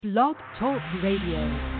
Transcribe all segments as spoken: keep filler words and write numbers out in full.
Blog Talk Radio.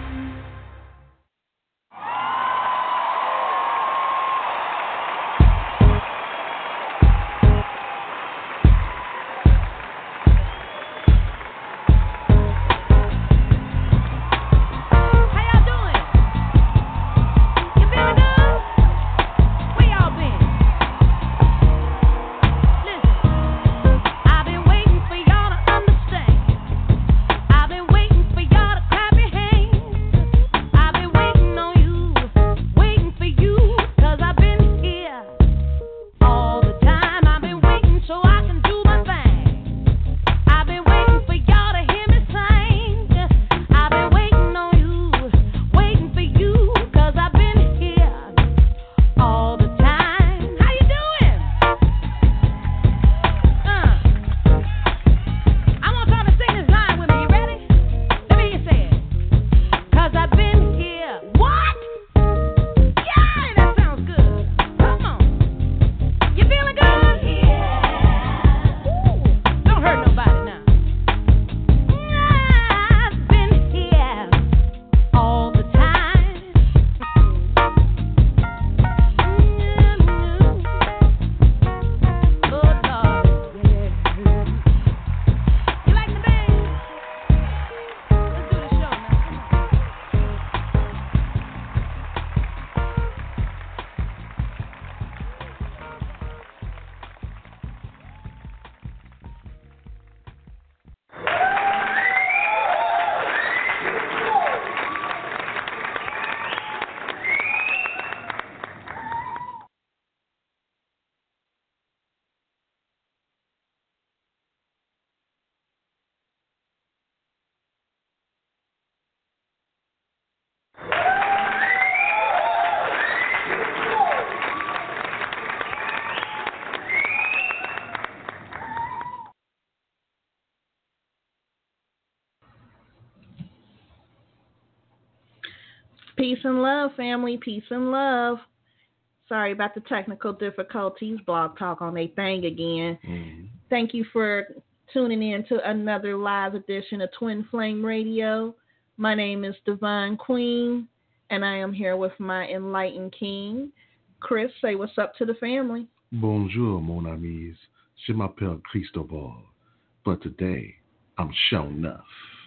Peace and love, family. Peace and love. Sorry about the technical difficulties. Blog Talk on a thing again. Mm-hmm. Thank you for tuning in to another live edition of Twin Flame Radio. My name is Divine Queen, and I am here with my enlightened king. Chris, say what's up to the family. Bonjour, mon amis. Je m'appelle Cristobal. But today, I'm shown enough.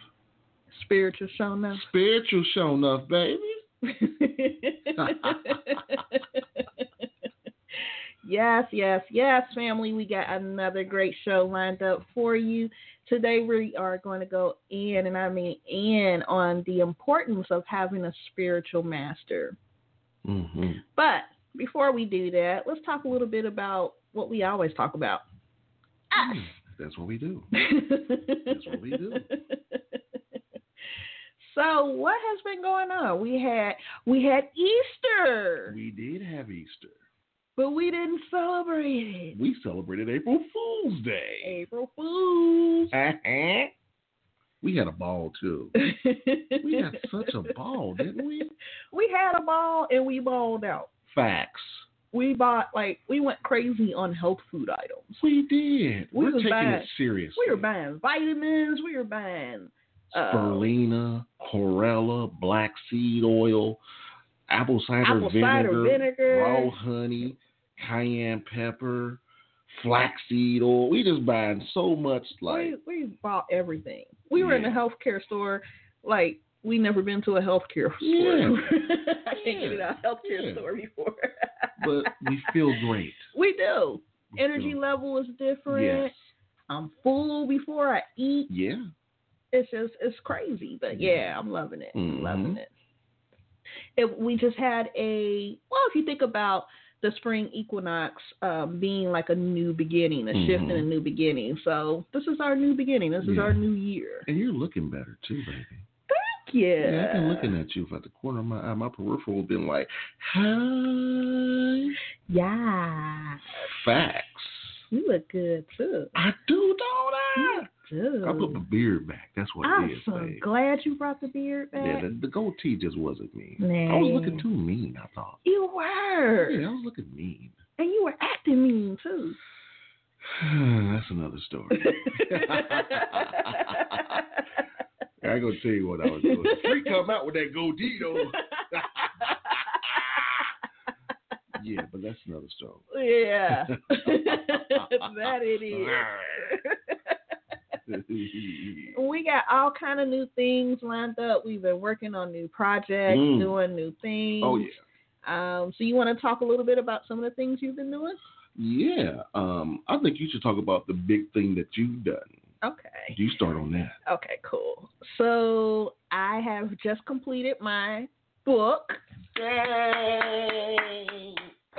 Spiritual shown enough. Spiritual shown enough, baby. Yes, yes, yes, family. We got another great show lined up for you. Today we are going to go in, and I mean in, on the importance of having a spiritual master. Mm-hmm. But before we do that, let's talk a little bit about what we always talk about. Us. That's what we do. That's what we do. So what has been going on? We had we had Easter. We did have Easter. But we didn't celebrate it. We celebrated April Fool's Day. April Fools. We had a ball, too. We had such a ball, didn't we? We had a ball, and we balled out. Facts. We bought, like, we went crazy on health food items. We did. We We're taking buying, it seriously. We were buying vitamins. We were buying spirulina, uh, chlorella, black seed oil, apple cider apple vinegar, cider vinegar, raw honey, cayenne pepper, flaxseed oil. We just buying so much. Like we, we bought everything. We yeah. were in a healthcare store like we never been to a healthcare store. Yeah. I can't yeah. get in a healthcare yeah. store before. But we feel great. We do. We Energy feel... level is different. Yes. I'm full before I eat. Yeah. It's just, it's crazy. But yeah, I'm loving it. Mm-hmm. Loving it. it. We just had a, well, if you think about the spring equinox um, being like a new beginning, a mm-hmm. shift and a new beginning. So this is our new beginning. This is yeah. our new year. And you're looking better too, baby. Thank you. Yeah, I've been looking at you at the corner of my eye. My peripheral has been like, hi. Yeah. Facts. You look good too. I do, don't I? You do. I put my beard back. That's what I'm it is, so babe. glad you brought the beard back. Yeah, the, the goatee just wasn't me. Man. I was looking too mean, I thought. You were. Yeah, I was looking mean. And you were acting mean too. That's another story. I ain't gonna tell you what I was doing. Free come out with that goatee though. Yeah, but that's another story. Yeah, that it is. We got all kind of new things lined up. We've been working on new projects, mm. doing new things. Oh yeah. Um, so you want to talk a little bit about some of the things you've been doing? Yeah. Um, I think you should talk about the big thing that you've done. Okay. You start on that. Okay, cool. So I have just completed my book. Yay!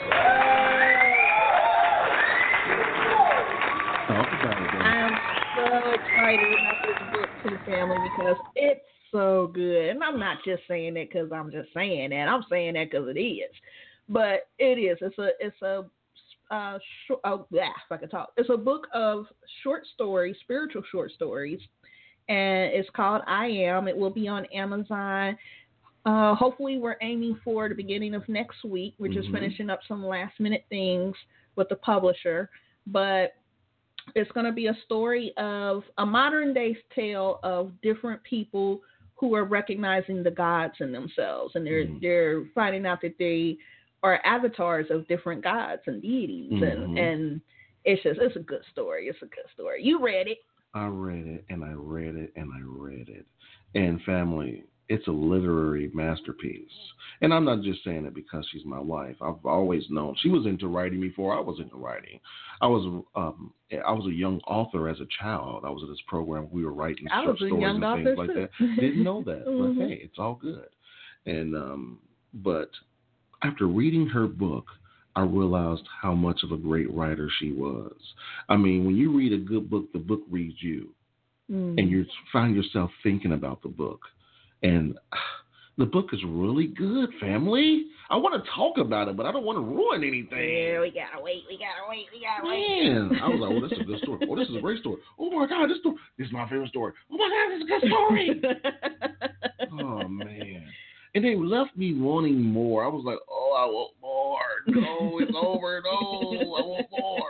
Talk about it. I'm so excited about this book to the family because it's so good. And I'm not just saying that because I'm just saying that. I'm saying that because it is. But it is. It's a it's a uh short, oh yeah, if I can talk. It's a book of short stories, spiritual short stories, and it's called I Am. It will be on Amazon. Uh, hopefully, we're aiming for the beginning of next week. We're just mm-hmm. finishing up some last minute things with the publisher, but it's going to be a story of a modern day tale of different people who are recognizing the gods in themselves, and they're mm-hmm. they're finding out that they are avatars of different gods and deities, mm-hmm. and and it's just it's a good story. It's a good story. You read it? I read it, and I read it, and I read it, and family. It's a literary masterpiece. And I'm not just saying it because she's my wife. I've always known. She was into writing before I was into writing. I was um, I was a young author as a child. I was in this program. We were writing I short was a stories young and things like too. that. Didn't know that. mm-hmm. But hey, it's all good. And um, but after reading her book, I realized how much of a great writer she was. I mean, when you read a good book, the book reads you. Mm. And you find yourself thinking about the book. And the book is really good, family. I want to talk about it, but I don't want to ruin anything. Yeah, we gotta wait. We gotta wait. We gotta Man, wait. I was like, oh, this is a good story. Oh, this is a great story. Oh my God, this story. This is my favorite story. Oh my God, this is a good story. Oh man, and they left me wanting more. I was like, oh, I want more. No, it's over. No, I want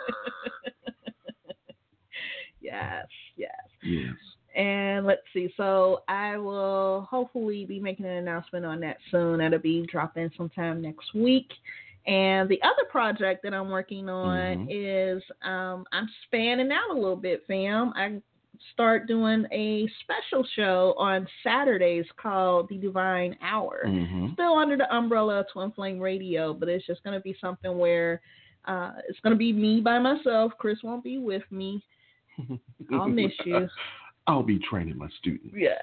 more. Yes, yes, yes. And let's see. So I will hopefully be making an announcement on that soon. That'll be dropping sometime next week. And the other project that I'm working on mm-hmm. is um, I'm spanning out a little bit, fam. I start doing a special show on Saturdays called The Divine Hour. Mm-hmm. Still under the umbrella of Twin Flame Radio, but it's just going to be something where uh, it's going to be me by myself. Chris won't be with me. I'll miss you. I'll be training my students. Yes.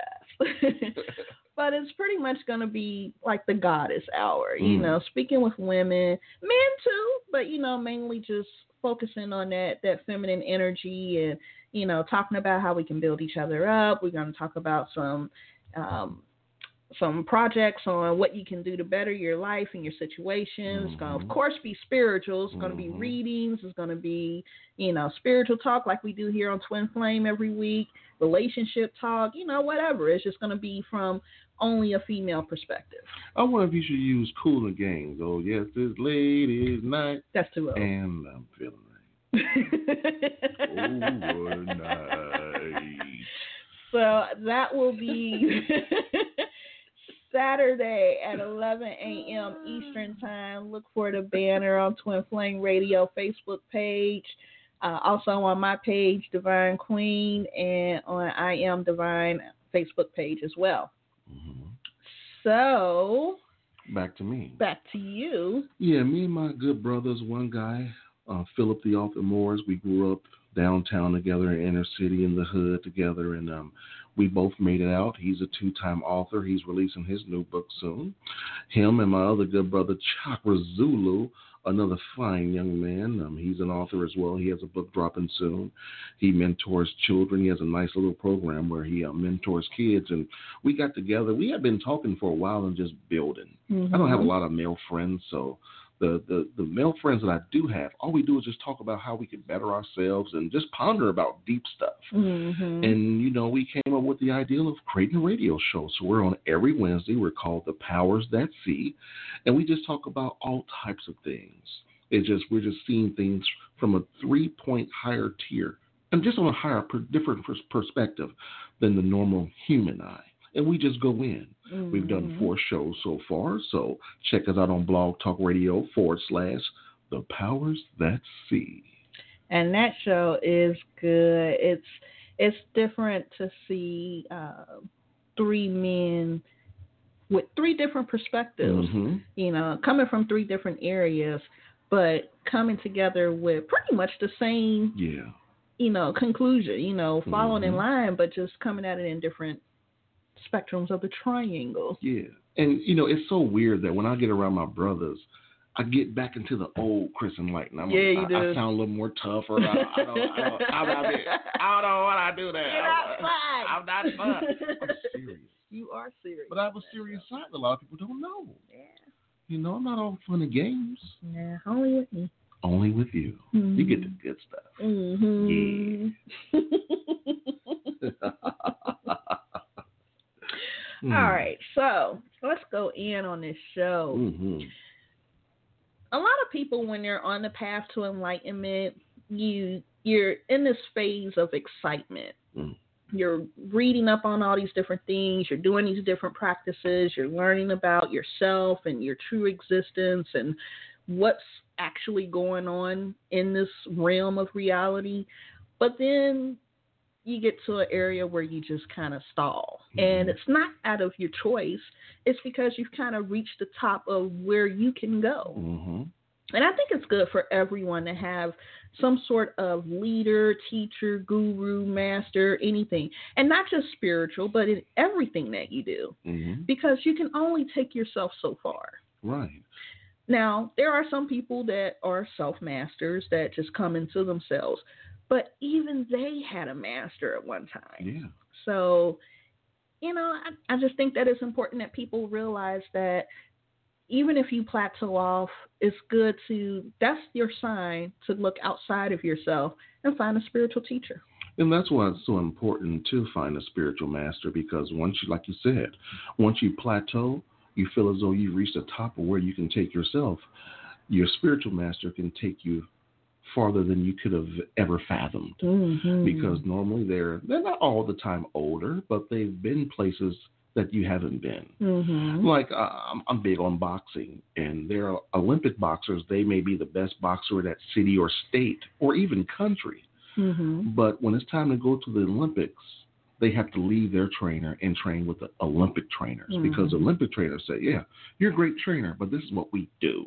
But it's pretty much going to be like the goddess hour, you mm. know, speaking with women, men too, but, you know, mainly just focusing on that, that feminine energy and, you know, talking about how we can build each other up. We're going to talk about some, um, some projects on what you can do to better your life and your situations. Mm-hmm. It's going to, of course, be spiritual. It's mm-hmm. going to be readings. It's going to be, you know, spiritual talk like we do here on Twin Flame every week, relationship talk, you know, whatever. It's just going to be from only a female perspective. I wonder if you should use Kool and Gang. Oh, yes, this ladies' night. That's too old. And I'm feeling right. Overnight. So that will be Saturday at eleven a.m. Eastern Time. Look for the banner on Twin Flame Radio Facebook page. Uh, also on my page, Divine Queen, and on I Am Divine Facebook page as well. Mm-hmm. So, back to me. Back to you. Yeah, me and my good brothers, one guy, uh, Philip the Author Morris, we grew up downtown together, in inner city, in the hood together, and um, we both made it out. He's a two-time author. He's releasing his new book soon. Him and my other good brother, Chakra Zulu, another fine young man. Um, he's an author as well. He has a book dropping soon. He mentors children. He has a nice little program where he uh, mentors kids. And we got together. We had been talking for a while and just building. Mm-hmm. I don't have a lot of male friends, so the, the, the male friends that I do have, all we do is just talk about how we can better ourselves and just ponder about deep stuff. Mm-hmm. And, you know, we came up with the ideal of creating a radio show. So we're on every Wednesday. We're called The Powers That See. And we just talk about all types of things. It's just, we're just seeing things from a three-point higher tier. And just on a higher, per, different pers- perspective. than the normal human eye. And we just go in. Mm-hmm. We've done four shows so far, so check us out on Blog Talk Radio forward slash The Powers That See. And that show is good. It's it's different to see uh, three men with three different perspectives, mm-hmm. you know, coming from three different areas, but coming together with pretty much the same, yeah, you know, conclusion, you know, following mm-hmm. in line, but just coming at it in different spectrums of the triangle. Yeah. And, you know, it's so weird that when I get around my brothers, I get back into the old Chris Enlighten. I'm yeah, a, you I, do. I sound a little more tougher. I, I, don't, I, don't, I'm not, I don't know what I do that. You're not fun. I'm not fun. I'm serious. You are serious. But I have a serious side that a lot of people don't know. Yeah. You know, I'm not all fun and games. Yeah, only with me. Only with you. Mm-hmm. You get the good stuff. Mm-hmm. Yeah. mm. All right, so let's go in on this show. Mm-hmm. A lot of people, when they're on the path to enlightenment, you you're in this phase of excitement. Mm. You're reading up on all these different things. You're doing these different practices. You're learning about yourself and your true existence and what's actually going on in this realm of reality. But then you get to an area where you just kind of stall. Mm-hmm. And it's not out of your choice. It's because you've kind of reached the top of where you can go. Mm-hmm. And I think it's good for everyone to have some sort of leader, teacher, guru, master, anything. And not just spiritual, but in everything that you do. Mm-hmm. Because you can only take yourself so far. Right. Now, there are some people that are self-masters that just come into themselves. But even they had a master at one time. Yeah. So, you know, I, I just think that it's important that people realize that even if you plateau off, it's good to, that's your sign to look outside of yourself and find a spiritual teacher. And that's why it's so important to find a spiritual master, because once you, like you said, once you plateau, you feel as though you've reached the top of where you can take yourself. Your spiritual master can take you farther than you could have ever fathomed. Mm-hmm. Because normally they're, they're not all the time older, but they've been places that you haven't been. Mm-hmm. Like, uh, I'm, I'm big on boxing, and there are Olympic boxers. They may be the best boxer in that city or state or even country. Mm-hmm. But when it's time to go to the Olympics, they have to leave their trainer and train with the Olympic trainers. Mm-hmm. Because the Olympic trainers say, yeah, you're a great trainer, but this is what we do.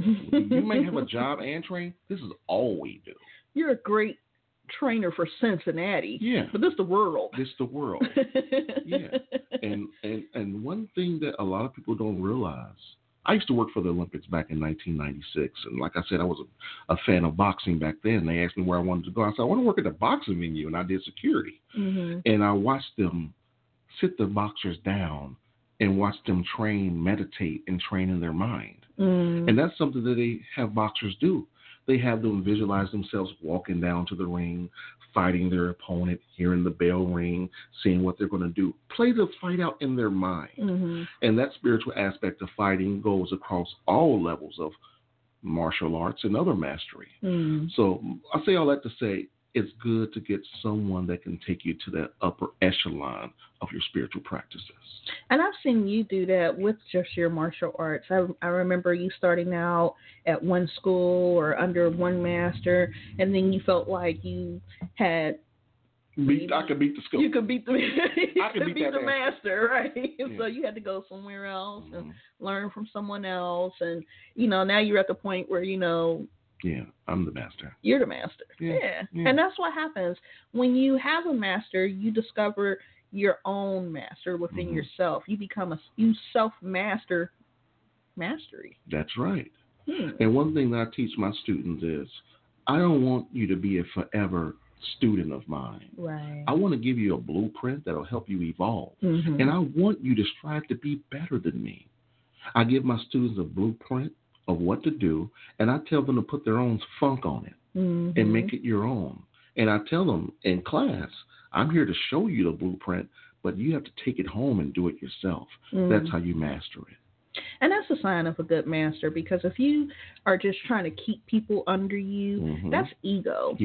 You may have a job and train. This is all we do. You're a great trainer for Cincinnati. Yeah. But this is the world. This is the world. Yeah. And, and and one thing that a lot of people don't realize, I used to work for the Olympics back in nineteen ninety-six. And like I said, I was a, a fan of boxing back then. They asked me where I wanted to go. I said, I want to work at the boxing venue. And I did security. Mm-hmm. And I watched them sit the boxers down and watch them train, meditate, and train in their mind. Mm. And that's something that they have boxers do. They have them visualize themselves walking down to the ring, fighting their opponent, hearing the bell ring, seeing what they're going to do. Play the fight out in their mind. Mm-hmm. And that spiritual aspect of fighting goes across all levels of martial arts and other mastery. Mm-hmm. So I say all that to say, it's good to get someone that can take you to that upper echelon of your spiritual practices. And I've seen you do that with just your martial arts. I, I remember you starting out at one school or under one master, and then you felt like you had... Beat, I could beat the school. You could beat the, you I could beat, beat the master. master, right? Yeah. So you had to go somewhere else mm-hmm. and learn from someone else. And, you know, now you're at the point where, you know... Yeah, I'm the master. You're the master. Yeah. Yeah. yeah. And that's what happens. When you have a master, you discover your own master within mm-hmm. yourself. You become a, you self-master mastery. That's right. Hmm. And one thing that I teach my students is, I don't want you to be a forever student of mine. Right. I want to give you a blueprint that'll help you evolve. Mm-hmm. And I want you to strive to be better than me. I give my students a blueprint of what to do, and I tell them to put their own funk on it mm-hmm. and make it your own. And I tell them in class, I'm here to show you the blueprint, but you have to take it home and do it yourself. Mm-hmm. That's how you master it. And that's a sign of a good master, because if you are just trying to keep people under you, mm-hmm. that's ego. Yeah.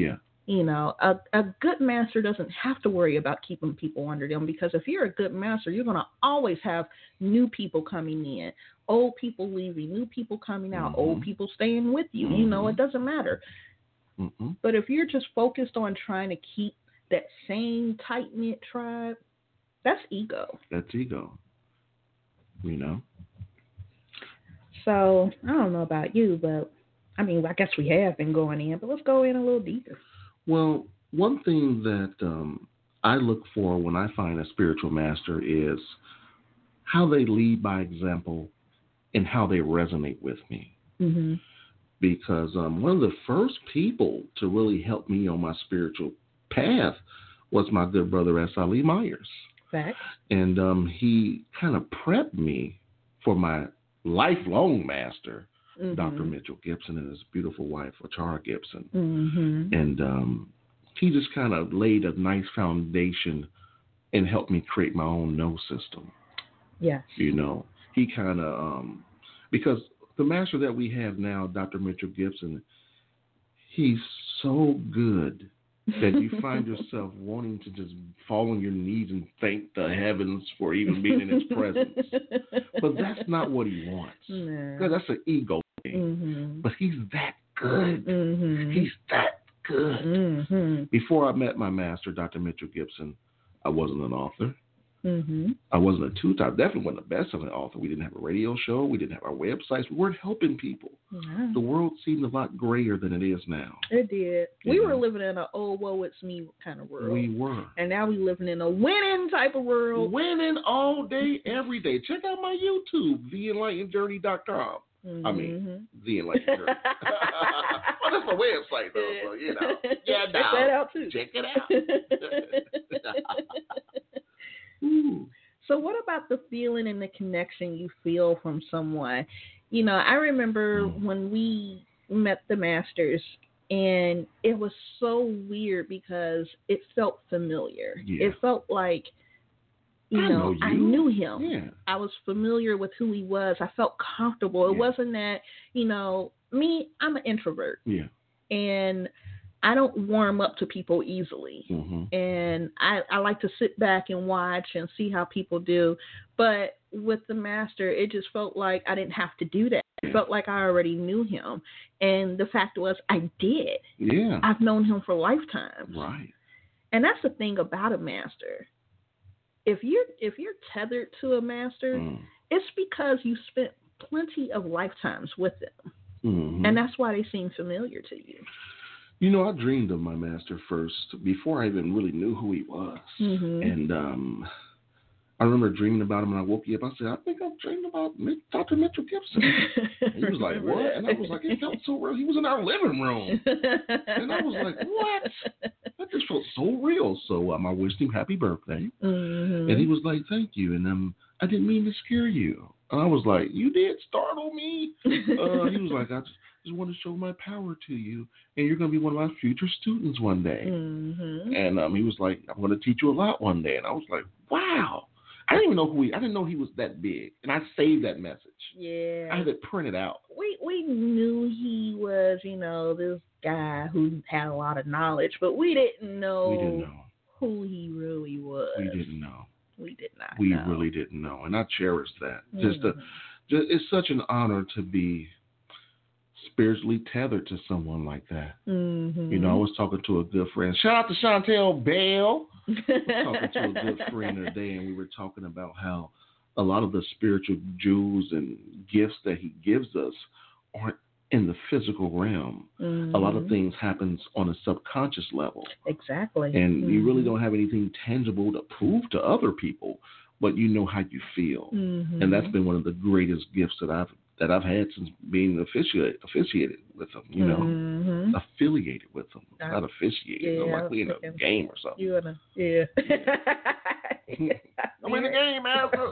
You know, a, a good master doesn't have to worry about keeping people under them, because if you're a good master, you're going to always have new people coming in, old people leaving, new people coming out, mm-hmm. old people staying with you. Mm-hmm. You know, it doesn't matter. Mm-hmm. But if you're just focused on trying to keep that same tight-knit tribe, that's ego. That's ego. You know? So, I don't know about you, but, I mean, I guess we have been going in, but let's go in a little deeper. Well, one thing that um, I look for when I find a spiritual master is how they lead by example and how they resonate with me. Mm-hmm. Because um, one of the first people to really help me on my spiritual path was my good brother S. Ali Myers. Facts. And um, he kind of prepped me for my lifelong master, mm-hmm. Doctor Mitchell Gibson, and his beautiful wife, Achara Gibson. Mm-hmm. And um, he just kind of laid a nice foundation and helped me create my own know system. Yes. You know, he kind of, um, because the master that we have now, Doctor Mitchell Gibson, he's so good that you find yourself wanting to just fall on your knees and thank the heavens for even being in his presence. But that's not what he wants. Because no. that's an ego thing. Mm-hmm. But he's that good. Mm-hmm. He's that good. Mm-hmm. Before I met my master, Doctor Mitchell Gibson, I wasn't an author. Mm-hmm. I wasn't a tutor. I definitely wasn't the best of an author. We didn't have a radio show. We didn't have our websites. We weren't helping people. Yeah. The world seemed a lot grayer than it is now. It did. You we know? were living in an oh, woe, it's me kind of world. We were. And now we're living in a winning type of world. Winning all day, every day. Check out my YouTube, the enlightened journey dot com. Mm-hmm. I mean, The Enlightened Journey. Well, that's my website, though, so, you know. Yeah, check that out, too. Check it out. Ooh. So what about the feeling and the connection you feel from someone? You know, I remember mm. when we met the masters, and it was so weird because it felt familiar. Yeah. It felt like, you I know, know you. I knew him. Yeah. I was familiar with who he was. I felt comfortable. It yeah. wasn't that, you know, me, I'm an introvert. Yeah. And I don't warm up to people easily. Mm-hmm. And I, I like to sit back and watch and see how people do. But with the master, it just felt like I didn't have to do that. It felt like I already knew him. And the fact was, I did. Yeah. I've known him for lifetimes. Right. And that's the thing about a master. If you're, if you're tethered to a master, mm. it's because you spent plenty of lifetimes with them. Mm-hmm. And that's why they seem familiar to you. You know, I dreamed of my master first before I even really knew who he was. Mm-hmm. And um, I remember dreaming about him, and I woke you up. I said, I think I've dreamed about Doctor Mitchell Gibson. And he was like, what? And I was like, it felt so real. He was in our living room. And I was like, what? That just felt so real. So um, I wished him happy birthday. Mm-hmm. And he was like, thank you. And um, I didn't mean to scare you. And I was like, you did startle me. Uh, he was like, I just... just want to show my power to you, and you're going to be one of my future students one day. Mm-hmm. And um, he was like, I'm going to teach you a lot one day. And I was like, wow. I didn't even know who he, I didn't know he was that big. And I saved that message. Yeah. I had it printed out. We we knew he was, you know, this guy who had a lot of knowledge, but we didn't know, we didn't know. who he really was. We didn't know. We did not we know. We really didn't know. And I cherish that. Mm-hmm. Just, a, just It's such an honor to be spiritually tethered to someone like that. Mm-hmm. You know, I was talking to a good friend. Shout out to Chantel Bell. I was talking to a good friend today, and we were talking about how a lot of the spiritual jewels and gifts that he gives us aren't in the physical realm. Mm-hmm. A lot of things happens on a subconscious level. Exactly. And mm-hmm. you really don't have anything tangible to prove to other people, but you know how you feel. Mm-hmm. And that's been one of the greatest gifts that I've that I've had since being officiated, officiated with them, you know, mm-hmm. affiliated with them, uh, not officiated, yeah, like we in a game or something. You in a, yeah. I'm in the game, Master.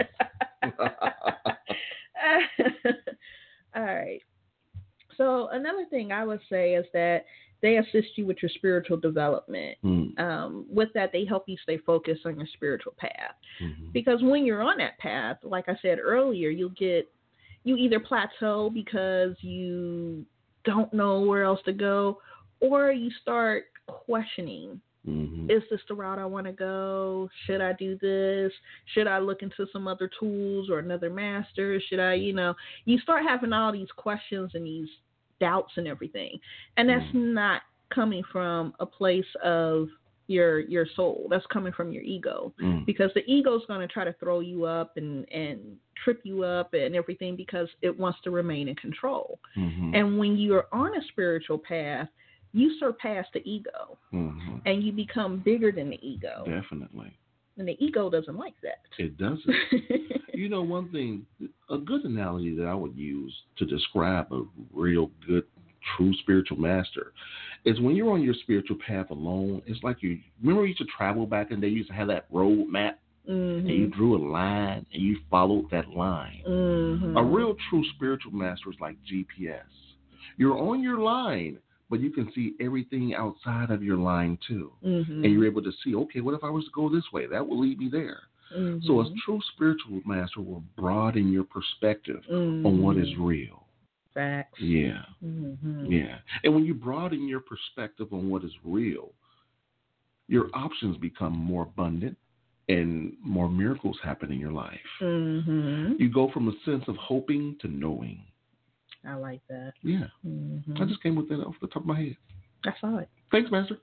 All right. So another thing I would say is that they assist you with your spiritual development. Mm. Um, with that, they help you stay focused on your spiritual path. Mm-hmm. Because when you're on that path, like I said earlier, you'll get You either plateau because you don't know where else to go, or you start questioning. Mm-hmm. Is this the route I want to go? Should I do this? Should I look into some other tools or another master? Should I, you know, you start having all these questions and these doubts and everything. And that's mm-hmm. not coming from a place of your your soul. That's coming from your ego. Mm. Because the ego is going to try to throw you up and, and trip you up and everything because it wants to remain in control. Mm-hmm. And when you're on a spiritual path, you surpass the ego, mm-hmm. and you become bigger than the ego. Definitely. And the ego doesn't like that. It doesn't. You know, one thing, a good analogy that I would use to describe a real good, true spiritual master is when you're on your spiritual path alone, it's like you, remember you used to travel back in the day, you used to have that road map, mm-hmm. and you drew a line, and you followed that line. Mm-hmm. A real true spiritual master is like G P S. You're on your line, but you can see everything outside of your line, too. Mm-hmm. And you're able to see, okay, what if I was to go this way? That will lead me there. Mm-hmm. So a true spiritual master will broaden your perspective mm-hmm. on what is real. Facts. Yeah. Mm-hmm. Yeah. And when you broaden your perspective on what is real, your options become more abundant and more miracles happen in your life. Mm-hmm. You go from a sense of hoping to knowing. I like that. Yeah. Mm-hmm. I just came with that off the top of my head. I saw it. Thanks, Master.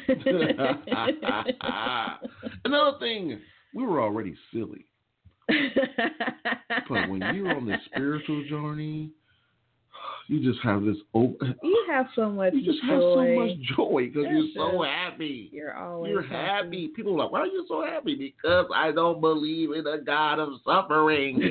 Another thing, we were already silly. But when you're on this spiritual journey, you just have this open. You have so much You just joy. have so much joy because you're just, so happy. You're always You're happy. happy. People are like, why are you so happy? Because I don't believe in a God of suffering.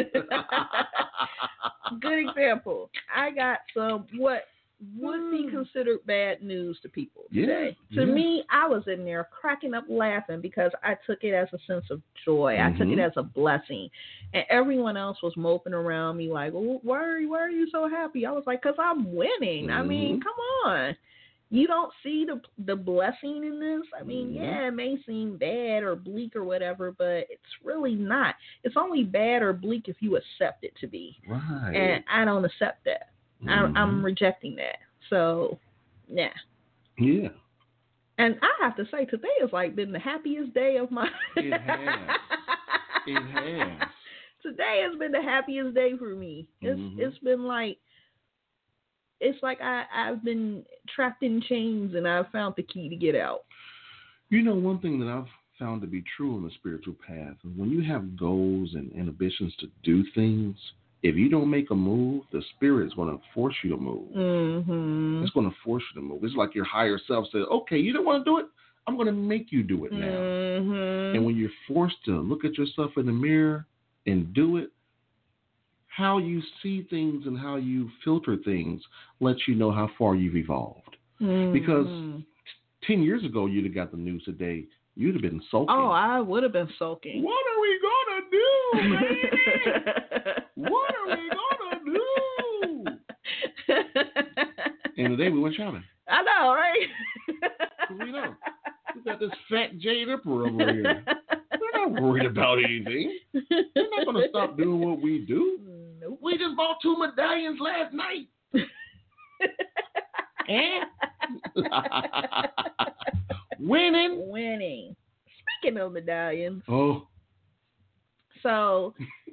Good example. I got some what would be considered bad news to people today. Yeah, to yeah. me, I was in there cracking up laughing because I took it as a sense of joy. Mm-hmm. I took it as a blessing. And everyone else was moping around me like, well, why are you, why are you so happy? I was like, because I'm winning. Mm-hmm. I mean, come on. You don't see the the blessing in this? I mean, mm-hmm. yeah, it may seem bad or bleak or whatever, but it's really not. It's only bad or bleak if you accept it to be. Right. And I don't accept that. Mm-hmm. I'm, I'm rejecting that. So, yeah. Yeah. And I have to say, today has like been the happiest day of my. It has. It has. Today has been the happiest day for me. It's mm-hmm. it's been like. It's like I, I've been trapped in chains and I've found the key to get out. You know, one thing that I've found to be true on the spiritual path is when you have goals and ambitions to do things, if you don't make a move, the spirit is going to force you to move. Mm-hmm. It's going to force you to move. It's like your higher self says, okay, you don't want to do it? I'm going to make you do it now. Mm-hmm. And when you're forced to look at yourself in the mirror and do it, how you see things and how you filter things lets you know how far you've evolved. Mm-hmm. Because ten years ago, you'd have got the news today, you'd have been sulking. Oh, I would have been sulking. What are we going to do, baby? What are we going to do? And today we went shopping. I know, right? You know, we got this fat Jade Emperor over here. We're not worried about anything. We're not going to stop doing what we do. Nope. We just bought two medallions last night. And winning. Winning. Speaking of medallions. Oh. So,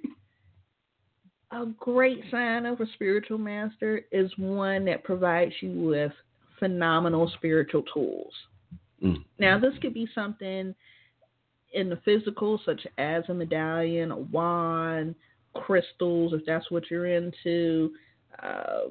a great sign of a spiritual master is one that provides you with phenomenal spiritual tools. Mm. Now, this could be something in the physical, such as a medallion, a wand, crystals, if that's what you're into. Uh,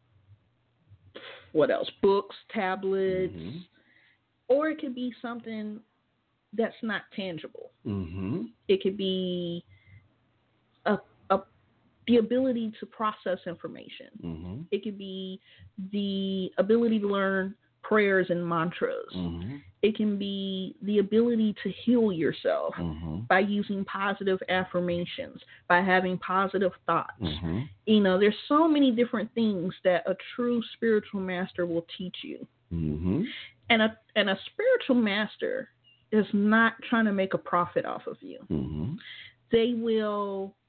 what else? Books, tablets. Mm-hmm. Or it could be something that's not tangible. Mm-hmm. It could be a, a the ability to process information. Mm-hmm. It could be the ability to learn prayers and mantras. Mm-hmm. It can be the ability to heal yourself mm-hmm. by using positive affirmations, by having positive thoughts. Mm-hmm. You know, there's so many different things that a true spiritual master will teach you. Mm-hmm. And a and a spiritual master is not trying to make a profit off of you. Mm-hmm. They will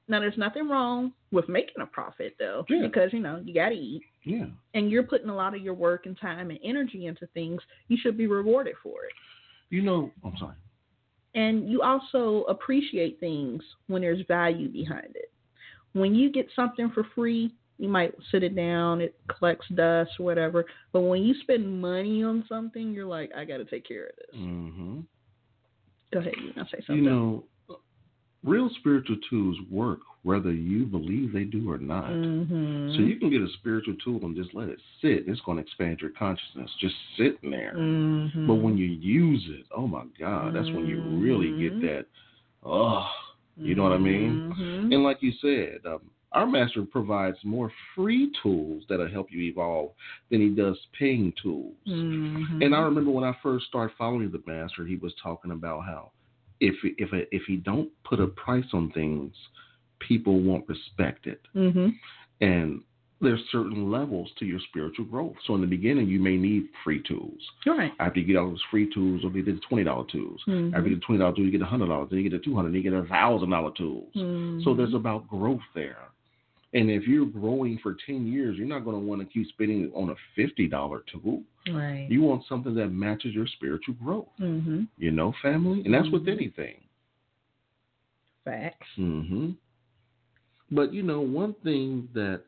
Now, there's nothing wrong with making a profit, though, yeah. because, you know, you got to eat. Yeah. And you're putting a lot of your work and time and energy into things. You should be rewarded for it. You know, I'm sorry. And you also appreciate things when there's value behind it. When you get something for free, you might sit it down, it collects dust or whatever. But when you spend money on something, you're like, I got to take care of this. Mm-hmm. Go ahead, you know, say something. You know, real spiritual tools work whether you believe they do or not. Mm-hmm. So you can get a spiritual tool and just let it sit. It's going to expand your consciousness just sitting there. Mm-hmm. But when you use it, oh my God, that's when you really get that, oh, you know what I mean? Mm-hmm. And like you said, um, our master provides more free tools that'll help you evolve than he does paying tools. Mm-hmm. And I remember when I first started following the master, he was talking about how if if if he don't put a price on things, people won't respect it. Mm-hmm. And there's certain levels to your spiritual growth. So in the beginning, you may need free tools. Right. After you get all those free tools, you'll get the twenty dollars tools. Mm-hmm. After you get the twenty dollars tools, you get the one hundred dollars. Then you get the two hundred dollars. Then you get the one thousand dollars tools. Mm-hmm. So there's about growth there. And if you're growing for ten years, you're not going to want to keep spending on a fifty dollars tool. Right. You want something that matches your spiritual growth. Mm-hmm. You know, family? And that's Mm-hmm. with anything. Facts. Mm-hmm. But, you know, one thing that's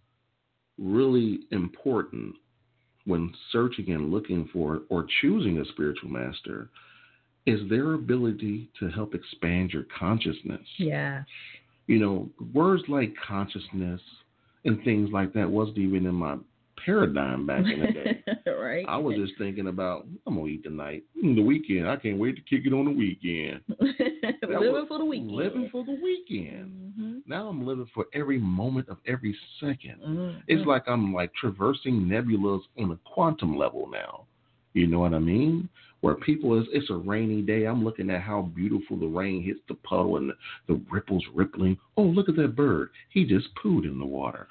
really important when searching and looking for or choosing a spiritual master is their ability to help expand your consciousness. Yeah. You know, words like consciousness and things like that wasn't even in my paradigm back in the day. Right. I was just thinking about, I'm going to eat tonight. The weekend. I can't wait to kick it on the weekend. Living for the weekend. Living for the weekend. Mm-hmm. Now I'm living for every moment of every second. Mm-hmm. It's like I'm like traversing nebulas on a quantum level now. You know what I mean? Where people, is it's a rainy day. I'm looking at how beautiful the rain hits the puddle and the, the ripples rippling. Oh, look at that bird. He just pooed in the water.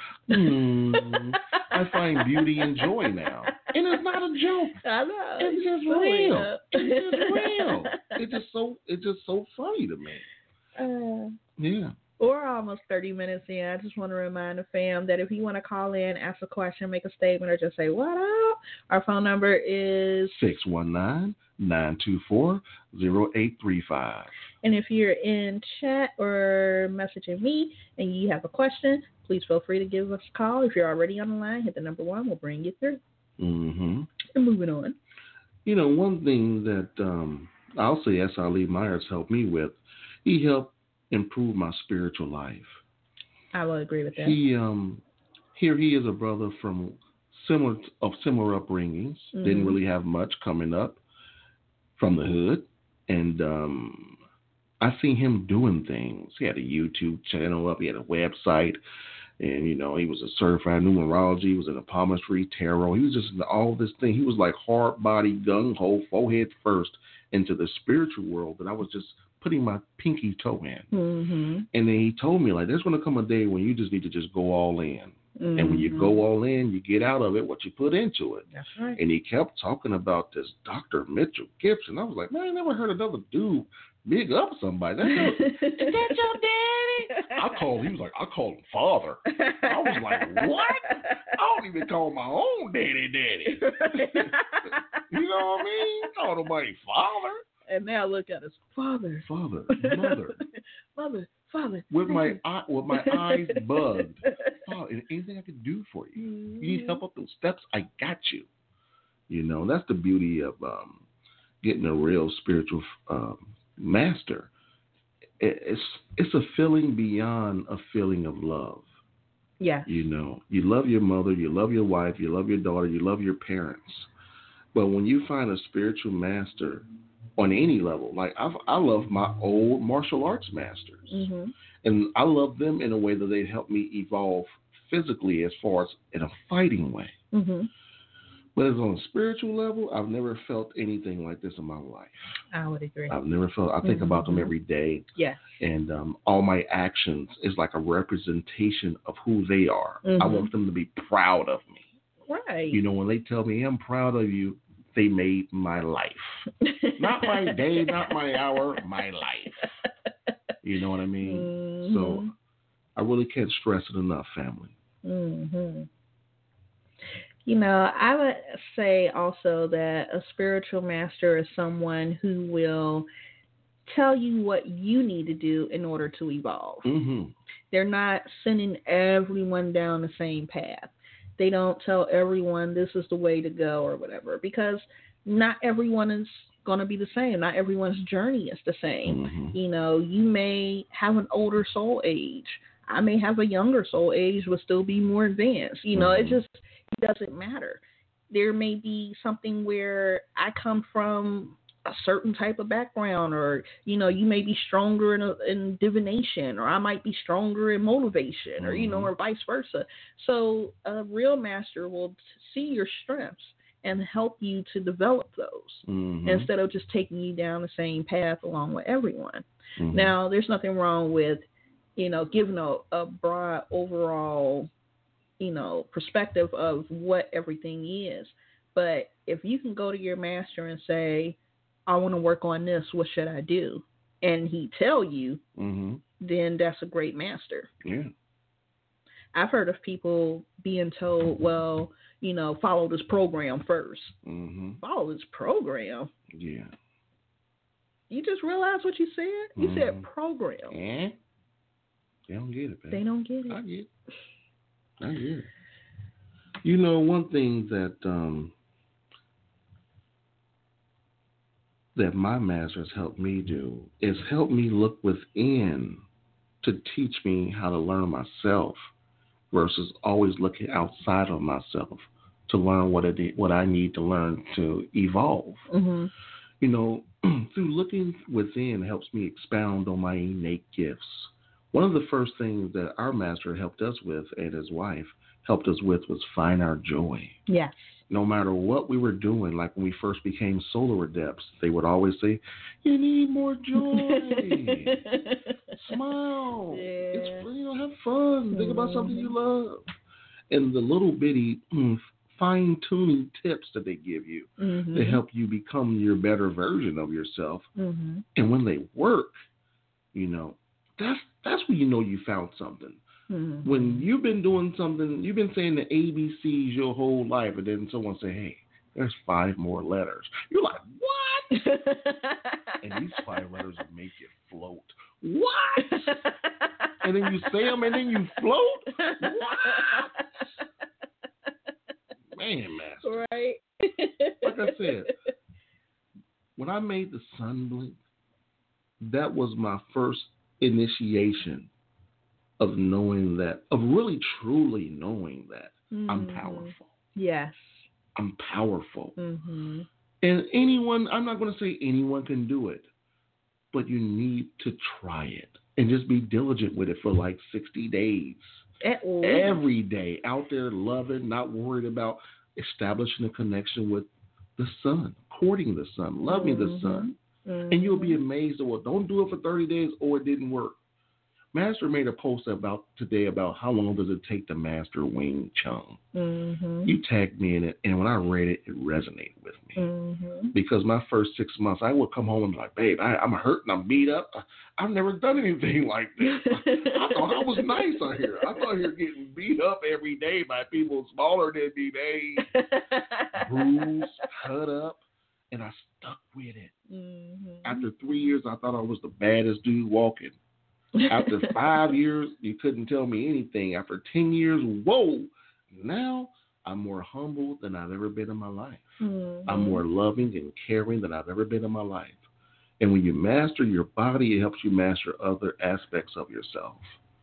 Mm, I find beauty and joy now. And it's not a joke. I know. It's just real. It's just real. It's just so it's just so funny to me. Uh, Yeah. We're almost thirty minutes in. I just want to remind the fam that if you want to call in, ask a question, make a statement, or just say, what up? Our phone number is six one nine, nine two four, zero eight three five. And if you're in chat or messaging me and you have a question, please feel free to give us a call. If you're already on the line, hit the number one. We'll bring you through. Mm-hmm. And moving on. You know, one thing that um, I'll say S. Ali Myers helped me with, he helped improve my spiritual life. I will agree with that. He, um, here he is a brother from similar of similar upbringings. Mm-hmm. Didn't really have much coming up from the hood, and um, I seen him doing things. He had a YouTube channel up. He had a website, and you know he was a certified numerology. He was in a palmistry, tarot. He was just in all this thing. He was like hard body, gung ho, forehead first into the spiritual world. But I was just putting my pinky toe in. Mm-hmm. And then he told me, like, there's going to come a day when you just need to just go all in. Mm-hmm. And when you go all in, you get out of it what you put into it. That's right. And he kept talking about this Doctor Mitchell Gibson. I was like, man, I never heard another dude big up somebody. That's your, is that your daddy? I called, he was like, I called him father. I was like, what? I don't even call my own daddy daddy. You know what I mean? I don't know nobody father. And now look at us, father, father, mother, mother, father. With my eye, with my eyes bugged. Father, anything I can do for you? Mm-hmm. You need help up those steps? I got you. You know, that's the beauty of um, getting a real spiritual um, master. It's it's a feeling beyond a feeling of love. Yeah. You know, you love your mother, you love your wife, you love your daughter, you love your parents. But when you find a spiritual master on any level, like I've, I love my old martial arts masters, mm-hmm. and I love them in a way that they help me evolve physically as far as in a fighting way. Mm-hmm. But as on a spiritual level, I've never felt anything like this in my life. I would agree. I've never felt, I think mm-hmm. about them every day. Yeah. And um, all my actions is like a representation of who they are. Mm-hmm. I want them to be proud of me. Right. You know, when they tell me I'm proud of you, they made my life. Not my day, not my hour, my life. You know what I mean? Mm-hmm. So I really can't stress it enough, family. Mm-hmm. You know, I would say also that a spiritual master is someone who will tell you what you need to do in order to evolve. Mm-hmm. They're not sending everyone down the same path. They don't tell everyone this is the way to go or whatever, because not everyone is going to be the same. Not everyone's journey is the same. Mm-hmm. You know, you may have an older soul age. I may have a younger soul age, but still be more advanced. You know, mm-hmm. it just it doesn't matter. There may be something where I come from a certain type of background, or, you know, you may be stronger in, a, in divination, or I might be stronger in motivation, mm-hmm. or, you know, or vice versa. So a real master will see your strengths and help you to develop those, mm-hmm. instead of just taking you down the same path along with everyone. Mm-hmm. Now, there's nothing wrong with, you know, giving a, a broad overall, you know, perspective of what everything is. But if you can go to your master and say, I want to work on this, what should I do? And he tell you, mm-hmm. then that's a great master. Yeah. I've heard of people being told, well, you know, follow this program first. Mm-hmm. Follow this program? Yeah. You just realized what you said? You mm-hmm. said program. Yeah. They don't get it, man. They don't get it. I get it. I get it. You know, one thing that um, that my master has helped me do is help me look within to teach me how to learn myself versus always looking outside of myself to learn what I, what I need to learn to evolve. Mm-hmm. You know, through looking within helps me expound on my innate gifts. One of the first things that our master helped us with, and his wife helped us with, was find our joy. Yes. No matter what we were doing, like when we first became solar adepts, they would always say, you need more joy. Smile. Yeah. It's, you know, have fun. Mm-hmm. Think about something you love. And the little bitty mm, fine-tuning tips that they give you, mm-hmm. to help you become your better version of yourself. Mm-hmm. And when they work, you know, that's that's when you know you found something. Mm-hmm. When you've been doing something, you've been saying the A B Cs your whole life, and then someone say, hey, there's five more letters. You're like, what? And these five letters will make you float. What? And then you say them, and then you float? What? Man, master. Right. Like I said, when I made the sun blink, that was my first initiation of knowing that, of really truly knowing that mm-hmm. I'm powerful. Yes. I'm powerful. Mm-hmm. And anyone, I'm not going to say anyone can do it, but you need to try it and just be diligent with it for like sixty days. At Every day out there loving, not worried about establishing a connection with the sun, courting the sun, loving mm-hmm. the sun. Mm-hmm. And you'll be amazed at, well, don't do it for thirty days or it didn't work. Master made a post about today about how long does it take to master Wing Chun. Mm-hmm. You tagged me in it, and when I read it, it resonated with me. Mm-hmm. Because my first six months, I would come home and be like, babe, I, I'm hurt and I'm beat up. I've never done anything like this. I thought I was nice out here. I thought here getting beat up every day by people smaller than me, babe. Bruised, cut up, and I stuck with it. Mm-hmm. After three years, I thought I was the baddest dude walking. After five years, you couldn't tell me anything. After ten years, whoa, now I'm more humble than I've ever been in my life. Mm-hmm. I'm more loving and caring than I've ever been in my life. And when you master your body, it helps you master other aspects of yourself.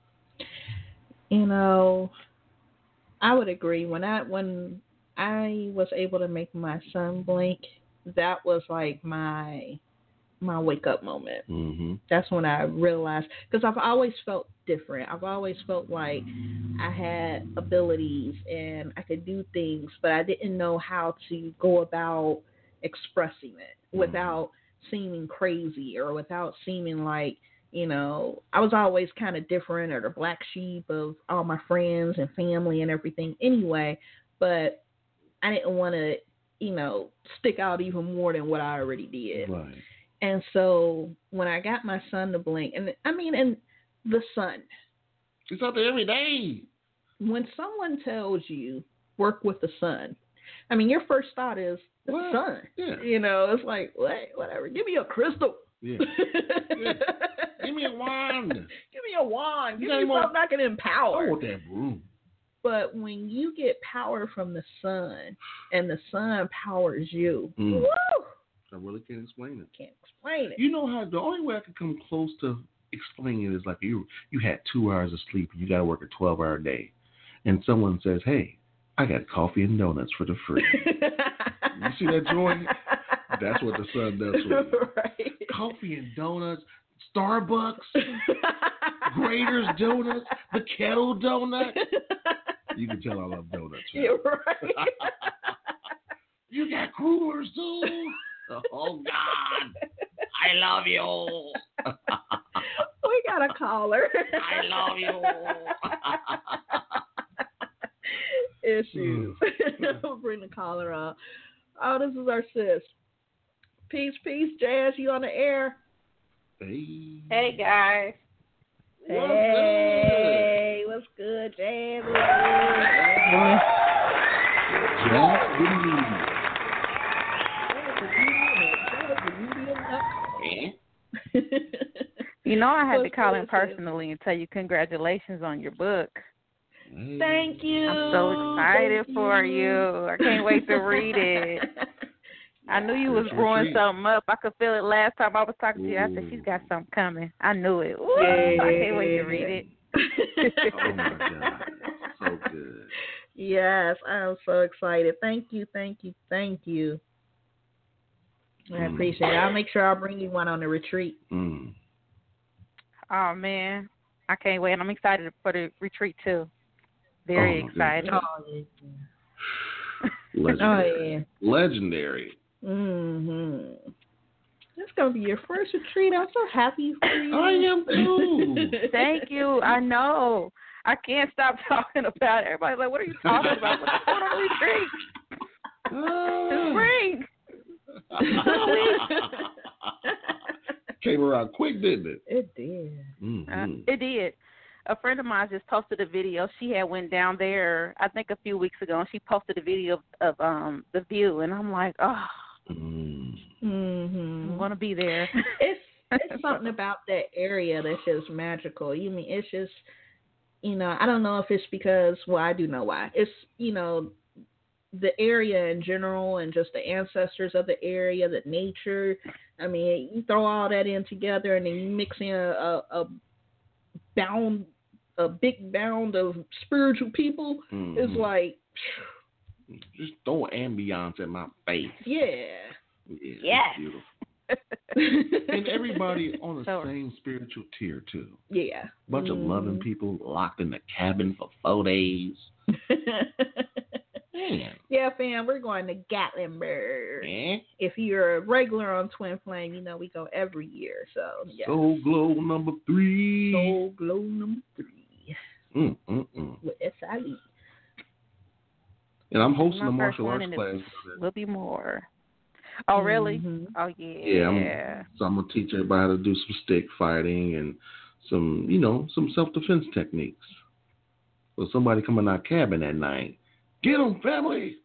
You know, I would agree. When I when I was able to make my sun blink, that was like my my wake up moment. Mm-hmm. That's when I realized, because I've always felt different. I've always felt like I had abilities and I could do things, but I didn't know how to go about expressing it mm-hmm. without seeming crazy or without seeming like, you know, I was always kind of different or the black sheep of all my friends and family and everything anyway, but I didn't want to, you know, stick out even more than what I already did. Right. And so when I got my son to blink, and I mean, and the sun, She's out there every day. When someone tells you work with the sun, I mean, your first thought is the What? sun. Yeah. You know, it's like, what? Whatever. Give me a crystal. Yeah. yeah. Give me a wand. Give me a wand. You Give got me more- something I can I empower. want that broom. But when you get power from the sun and the sun powers you, Mm. woo! I really can't explain it. Can't explain it. You know how the only way I can come close to explaining it is like you you had two hours of sleep and you got to work a twelve hour day, and someone says, "Hey, I got coffee and donuts for the free." You see that joy? That's what the sun does for you. Right. Coffee and donuts, Starbucks, Grader's Donuts, the Kettle Donut. You can tell I love donuts. Right? You're right. You got coolers too. Oh God, I love you. We got a caller. I love you. Issues. We'll bring the caller on. Oh, this is our sis. Peace, peace, Jazz. You on the air? Hey. Hey guys. What's Hey, what's good, Jazz? What's good? Jack, what do you need? You know I had to What's call good, in sis? personally and tell you congratulations on your book. Hey. Thank you. I'm so excited Thank for you. you. I can't wait to read it. I knew you was That's brewing retreat. something up. I could feel it last time I was talking to you. I said, she's got something coming. I knew it. Ooh, I can't wait to read it. Oh my God, so good. Yes, I'm so excited. Thank you, thank you, thank you. I Mm. appreciate it. I'll make sure I'll bring you one on the retreat. Mm. Oh, man. I can't wait. And I'm excited for the retreat, too. Very Oh, my excited. goodness. Oh, Legendary. yeah. Legendary. Mm-hmm. It's going to be your first retreat. I'm so happy for you. I am too. Thank you. I know. I can't stop talking about it. Everybody's like, what are you talking about? What's going on retreat? It's spring. Came around quick, didn't it? It did. Mm-hmm. Uh, it did. A friend of mine just posted a video. She had went down there, I think, a few weeks ago, and she posted a video of, of um the view, and I'm like, oh, Mm. Mm-hmm. I want to be there. It's it's something about that area that's just magical. You mean it's just, you know, I don't know if it's because, well, I do know why. It's, you know, the area in general and just the ancestors of the area, the nature. I mean, you throw all that in together and then you mix in a, a bound, a big bound of spiritual people. Mhm. It's like, Just throw ambiance in my face. yeah. Yeah, Yes. it's beautiful. And everybody on the So- same spiritual tier too. Yeah. Bunch of loving people locked in the cabin for four days. Man. Yeah, fam, we're going to Gatlinburg. Eh? If you're a regular on Twin Flame, you know we go every year. So, yeah. Soul Glow number three. Soul Glow number three Mm, mm, mm. with S I E. And I'm hosting My a first martial one, arts and class. it will be more. Oh, really? Mhm. Oh, yeah. Yeah, I'm, so I'm gonna teach everybody how to do some stick fighting and some, you know, some self-defense techniques. So somebody come in our cabin at night, get them, family.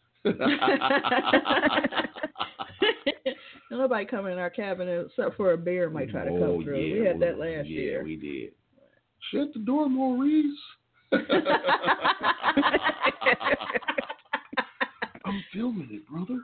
Nobody coming in our cabin except for a bear might try to come Oh, through. yeah, We had that well, last yeah, year. we did. Shut the door, Maurice. I'm filming it, brother.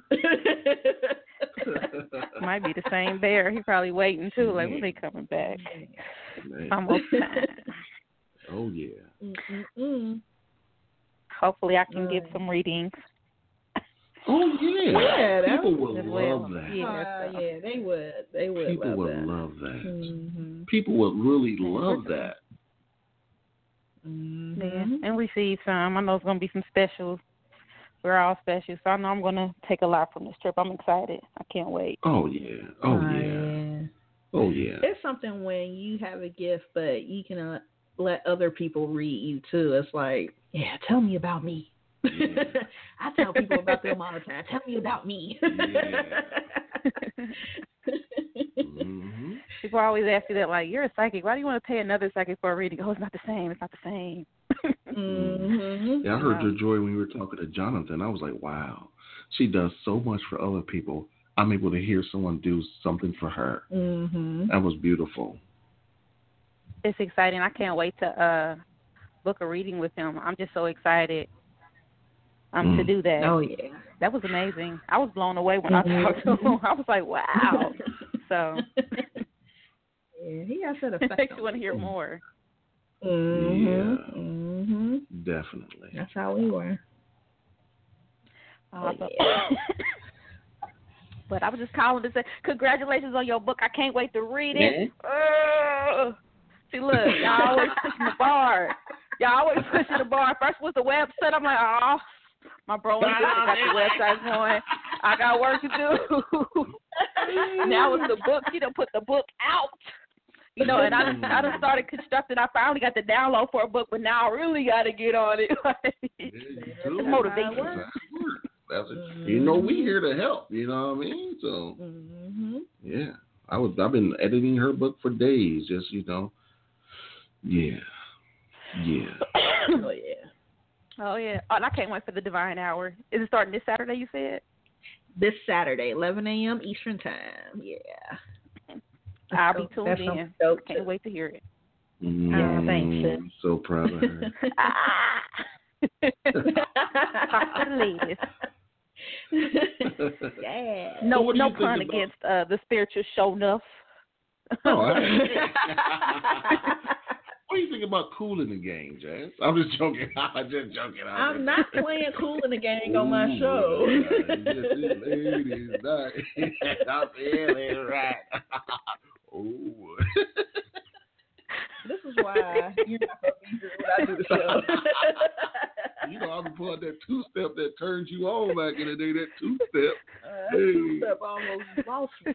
Might be the same bear. He probably waiting, too. Like, when they coming back? Man. Almost time. Oh, yeah. Mm-mm-mm. Hopefully I can Mm. get some readings. Oh, yeah. Yeah, that People was- would as well. love that. Yeah. Uh, yeah, they would. They would People love would that. love that. Mm-hmm. People would really Yeah, love we're- that. Mm-hmm. Yeah, and receive some. I know it's going to be some specials. We're all special, so I know I'm going to take a lot from this trip. I'm excited. I can't wait. Oh, yeah. Oh, yeah. Oh, yeah. It's something when you have a gift, but you can uh, let other people read you too. It's like, yeah, tell me about me. Yeah. I tell people about them all the time. Tell me about me. Yeah. Mm-hmm. People always ask you that, like, you're a psychic. Why do you want to pay another psychic for a reading? Oh, it's not the same. It's not the same. Mm-hmm. Yeah, I heard You know? your joy when you were talking to Jonathan. I was like, wow, she does so much for other people. I'm able to hear someone do something for her. Mm-hmm. That was beautiful. It's exciting. I can't wait to uh, book a reading with him. I'm just so excited um, Mm. to do that. Oh, yeah. That was amazing. I was blown away when Mm-hmm. I talked to him. I was like, wow. So yeah, he has that it effect. makes you want to hear more. Mm-hmm. Yeah. Mm-hmm. Definitely. That's how we were. Awesome. Yeah. But I was just calling to say, congratulations on your book. I can't wait to read it. Yeah. Uh, see, look, y'all always pushing the bar. Y'all always pushing the bar. First was the website. I'm like, oh, my bro ain't got the website going. I got work to do. Now it's the book. She done put the book out. You know, and I done, I done started constructing. I finally got the download for a book, but now I really got to get on it. It's motivation. That's it. You know, we here to help. You know what I mean? So, Mm-hmm. yeah, I was. I've been editing her book for days. Just you know, yeah, yeah. Oh, yeah. Oh, yeah. Oh, and I can't wait for the Divine Hour. Is it starting this Saturday, you said? This Saturday, eleven a.m. Eastern Time. Yeah. I'll That's be so- tuned that's in. so dope, Can't too. wait to hear it. Oh, thanks, sis. I'm so proud of her. Ah. Talk to the ladies. Yeah. No, what do no you think pun about- against uh, the spiritual show enough. Oh, I- what do you think about Kool in the Gang, Jazz? I'm just joking. I'm just joking. I'm, I'm not playing Kool in the Gang on my Ooh, show. uh, yes, this lady's nice. I'm feeling right. Oh. This is why you're not going to be here when I do the show. You know, I'm pulling that two-step that turns you on back in the day, that two-step. Uh, Hey. two-step almost lost me.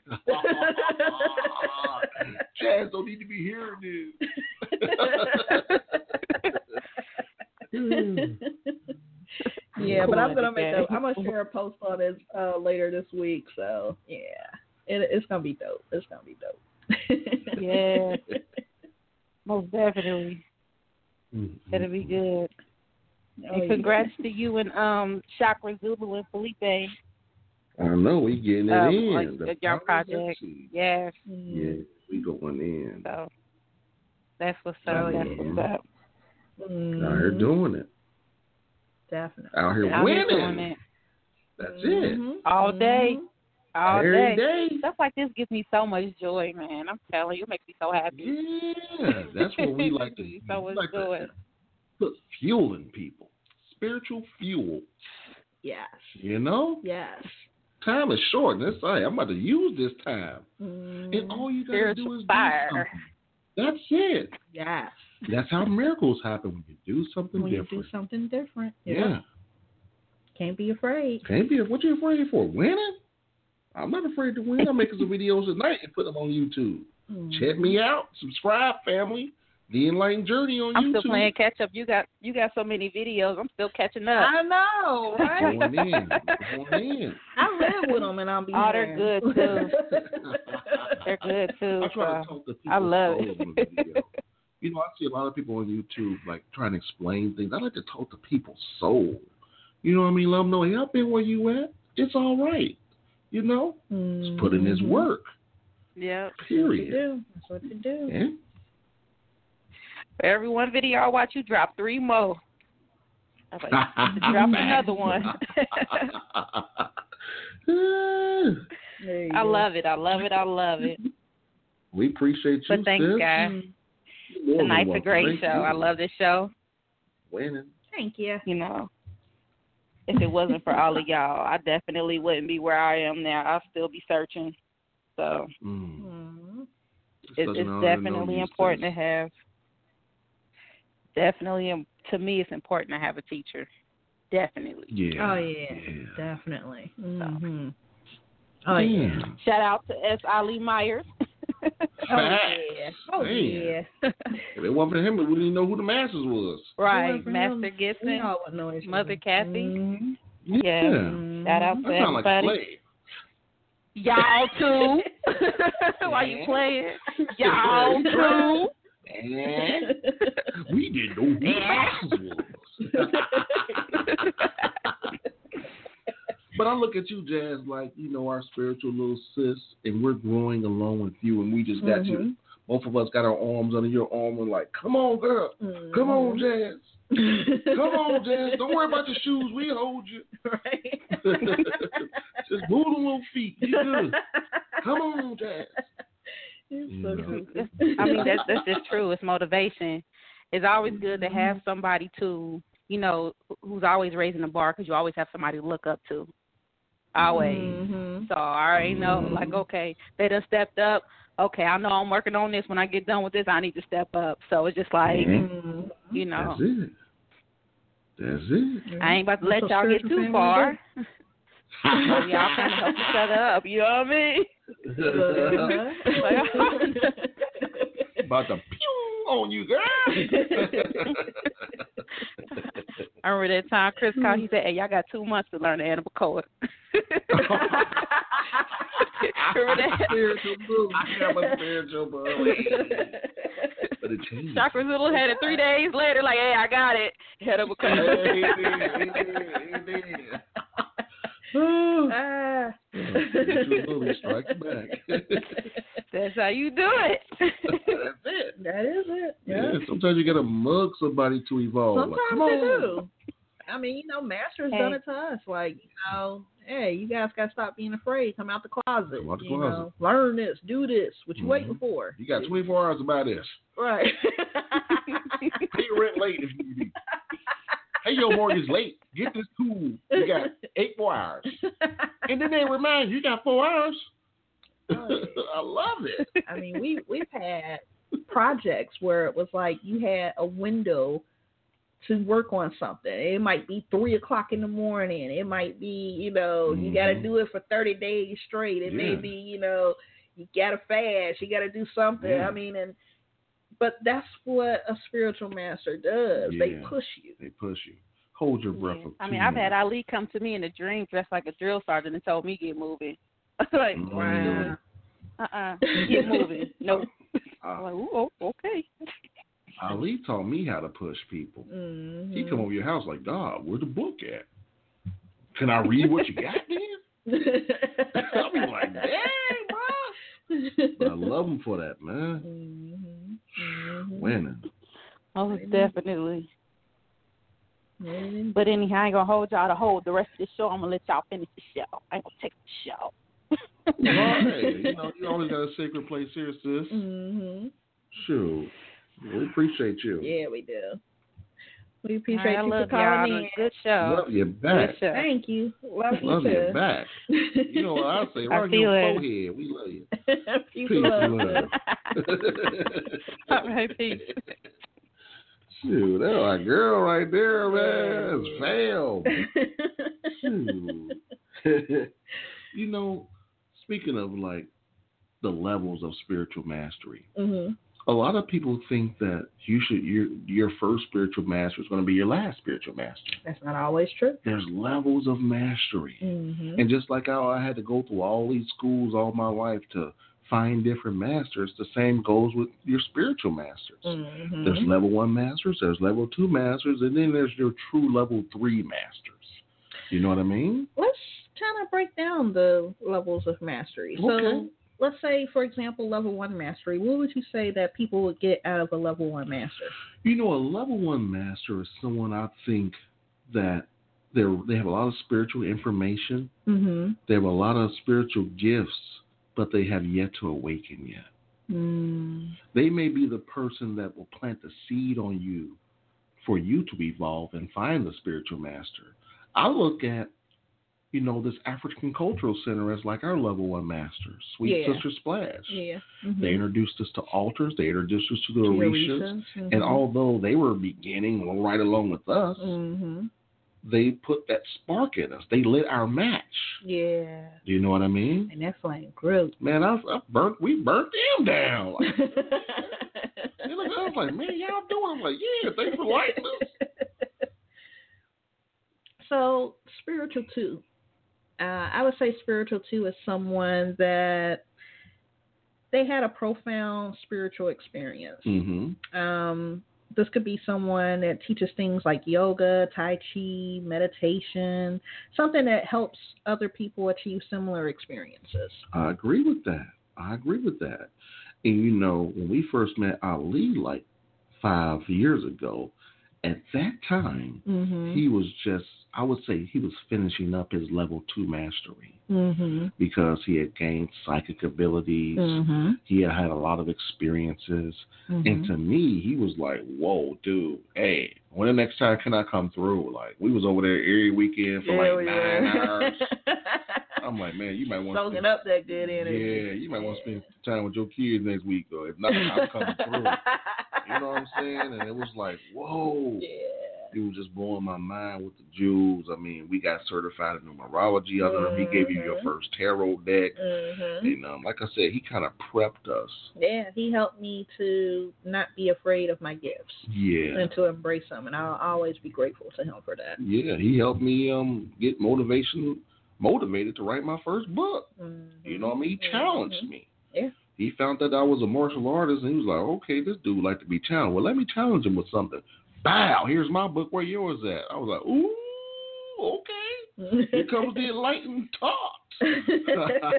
Chaz don't need to be hearing this. Yeah, but I'm gonna Okay. make a, I'm gonna share a post on it uh, later this week. So yeah, it, it's gonna be dope. It's gonna be dope. Yeah. Most definitely. Mm-hmm. It'll be good. Oh, And congrats to you and um Chakra Zulu and Felipe. I know we getting it Um, in. like The your powers that project. be. Yes. Yeah, we going in. So that's what's up. Oh, That's yeah. what's up. Mm, Out here doing it. definitely. Out here Out here doing winning. it. That's it. Mhm. All day. Mhm. All Every day. day. Stuff like this gives me so much joy, man. I'm telling you, it makes me so happy. Yeah, that's what we like to Gives me so we much like joy. to put fuel in people. Spiritual fuel. Yes. You know? Yes. Time is short. And it's like, I'm about to use this time. Mm, And all you gotta do Spiritual is fire. do something. That's it. yes. That's how miracles happen when you do something When you different. do something different. Yeah. Can't be afraid. Can't be. What you afraid for? Winning? I'm not afraid to win. I'm making some videos tonight and put them on YouTube. Mm. Check me out. Subscribe, family. The Enlightened Journey on I'm YouTube. still playing catch up. You got you got so many videos. I'm still catching up. I know, right? Going in. Going in. I live with them and I'll be Oh, they're here. good, too. They're good too. I try to So talk to people. I love souls it. on the video. You know, I see a lot of people on YouTube like trying to explain things. I like to talk to people's soul. You know what I mean? Let them know, hey, I've been where you at. It's all right. You know? Mm-hmm. Just put in his work. Yep. Period. Do. That's what you do. Yeah. For every one video I watch, you drop three more. I was like, drop another one. There you I go. love it. I love it. I love it. We appreciate you, But thanks, sis. guys. You're more than Tonight's a welcome. great Thank show. you. I love this show. Winning. Thank you. You know, if it wasn't for all of y'all, I definitely wouldn't be where I am now. I'll still be searching. So Mm. Mm. It's it, such it's an honor to know definitely you, important sis. to have. Definitely, um, to me, it's important to have a teacher. Definitely. Yeah. Oh yeah, Yeah. definitely. Mm-hmm. Oh yeah. Man. Shout out to S. Ali Myers. Oh Facts. yeah. Oh Man. yeah. If it wasn't for him, we wouldn't even know who the Masters was. Right, For Master him, Gibson, we all would know his Mother name. Kathy. Mhm. Yeah. Yeah. Shout out That to sounds like a everybody. play. Y'all too. While you playing. Y'all too. And we didn't know who Moses was. But I look at you, Jazz, like, you know, our spiritual little sis, and we're growing along with you, and we just got mm-hmm. you. Both of us got our arms under your arm and like, come on, girl. Mm-hmm. Come on, Jazz. Come on, Jazz. Don't worry about your shoes. We hold you. Right. Just move the little feet. You good. Come on, Jazz. It's so cute. I mean, that's, that's just true. It's motivation. It's always good to have somebody to, you know, who's always raising the bar, because you always have somebody to look up to. Always. Mm-hmm. So I already know, like, okay, they done stepped up. Okay, I know I'm working on this. When I get done with this, I need to step up. So it's just like, mm-hmm. you know. That's it. That's it. I ain't about to let y'all get too far. So y'all kind of help each other up. You know what I mean? About to pew on you, girl. I remember that time Chris called. He said, "Hey, y'all got two months to learn the animal code." Remember that? Spiritual boo. I have a spiritual boo. But it changed. Chakras Little had it three days later. Like, hey, I got it. Head up a code. Hey, he did. He did. He did. Ah. Spiritual boo strikes back. That's how you do it. That's it. That is it. Yeah. Yeah, sometimes you gotta mug somebody to evolve. Sometimes like, come they on. do. I mean, you know, Master's hey. done it to us. Like, you know, hey, you guys gotta stop being afraid. Come out the closet. Come out the you closet. Know, learn this. Do this. What you mm-hmm. waiting for? You got twenty-four hours to buy this. Right. Pay your rent late if you need. Hey, your mortgage late. Get this tool. You got eight more hours. And then they remind you, you got four hours. Oh, I love it. I mean, we, we've had projects where it was like you had a window to work on something. It might be three o'clock in the morning. It might be, you know, mm-hmm. you got to do it for thirty days straight. It yeah. may be, you know, you got to fast. You got to do something. Yeah. I mean, and but that's what a spiritual master does. Yeah. They push you. They push you. Hold your breath. Yeah. I mean, I've had Ali come to me in a dream dressed like a drill sergeant and told me get moving. Like, wow. Uh-uh, get moving. No. Uh, I'm like, ooh, oh, okay. Ali taught me how to push people. Mm-hmm. He come over your house like, dog, where's the book at? Can I read what you got then? I'll be like, dang, bro. But I love him for that, man. Mm-hmm. Mm-hmm. Winning. Oh, definitely. Mm-hmm. But anyhow, I ain't going to hold y'all to hold the rest of the show. I'm going to let y'all finish the show. I ain't going to take the show. Well, hey, you know, you always got a sacred place here, sis. Mm-hmm. Sure. We appreciate you. Yeah, we do. We appreciate I you love for calling y'all. in. Good show. Love you back. Good show. Thank you. Love you love too. you back. You know what I say? Right on your forehead. We love you. Peace, peace love. love. All right, peace. Shoot, that's my girl right there, man. That's fam. Shoot. You know, speaking of like the levels of spiritual mastery, mm-hmm. a lot of people think that you should your your first spiritual master is going to be your last spiritual master. That's not always true. There's levels of mastery, mm-hmm. and just like how I had to go through all these schools all my life to find different masters, the same goes with your spiritual masters. Mm-hmm. There's level one masters, there's level two masters, and then there's your true level three masters. You know what I mean? Let's kind of break down the levels of mastery. Okay. So let's say, for example, level one mastery. What would you say that people would get out of a level one master? You know, a level one master is someone I think that they they have a lot of spiritual information. Mm-hmm. They have a lot of spiritual gifts, but they have yet to awaken yet. Mm. They may be the person that will plant the seed on you for you to evolve and find the spiritual master. I look at, you know, this African Cultural Center as like our level one master, Sweet yeah. Sister Splash. Yeah. Mm-hmm. They introduced us to altars. They introduced us to the Orishas. Mm-hmm. And although they were beginning right along with us, mm-hmm. they put that spark in us. They lit our match. Yeah. Do you know what I mean? And that flame grew. Man, I, I burnt. We burnt them down. Like, you know, I was like, man, y'all doing? I'm like, yeah, thanks for lighting us. So, spiritual two. Uh, I would say spiritual too is someone that they had a profound spiritual experience. Mm-hmm. Um, this could be someone that teaches things like yoga, tai chi, meditation, something that helps other people achieve similar experiences. I agree with that. I agree with that. And, you know, when we first met Ali like five years ago, at that time, mm-hmm. he was just, I would say he was finishing up his level two mastery mm-hmm. because he had gained psychic abilities. Mm-hmm. He had had a lot of experiences. Mm-hmm. And to me, he was like, whoa, dude, hey, when the next time can I come through? Like, we was over there every weekend for yeah, like yeah. nine hours. I'm like, man, you might want to soaking up that good energy. Yeah, you might want to spend time with your kids next week, or if not, I'm coming through. You know what I'm saying? And it was like, whoa. Yeah. It was just blowing my mind with the jewels. I mean, we got certified in numerology under him. He gave you your first tarot deck. Mm-hmm. And um, like I said, he kind of prepped us. Yeah, he helped me to not be afraid of my gifts. Yeah. And to embrace them. And I'll always be grateful to him for that. Yeah, he helped me um get motivation, motivated to write my first book. Mm-hmm. You know what I mean? He challenged mm-hmm. me. Yeah. He found that I was a martial artist, and he was like, okay, this dude like to be challenged. Well, let me challenge him with something. Bow, here's my book. Where yours at? I was like, ooh, okay. Here comes the enlightened thought.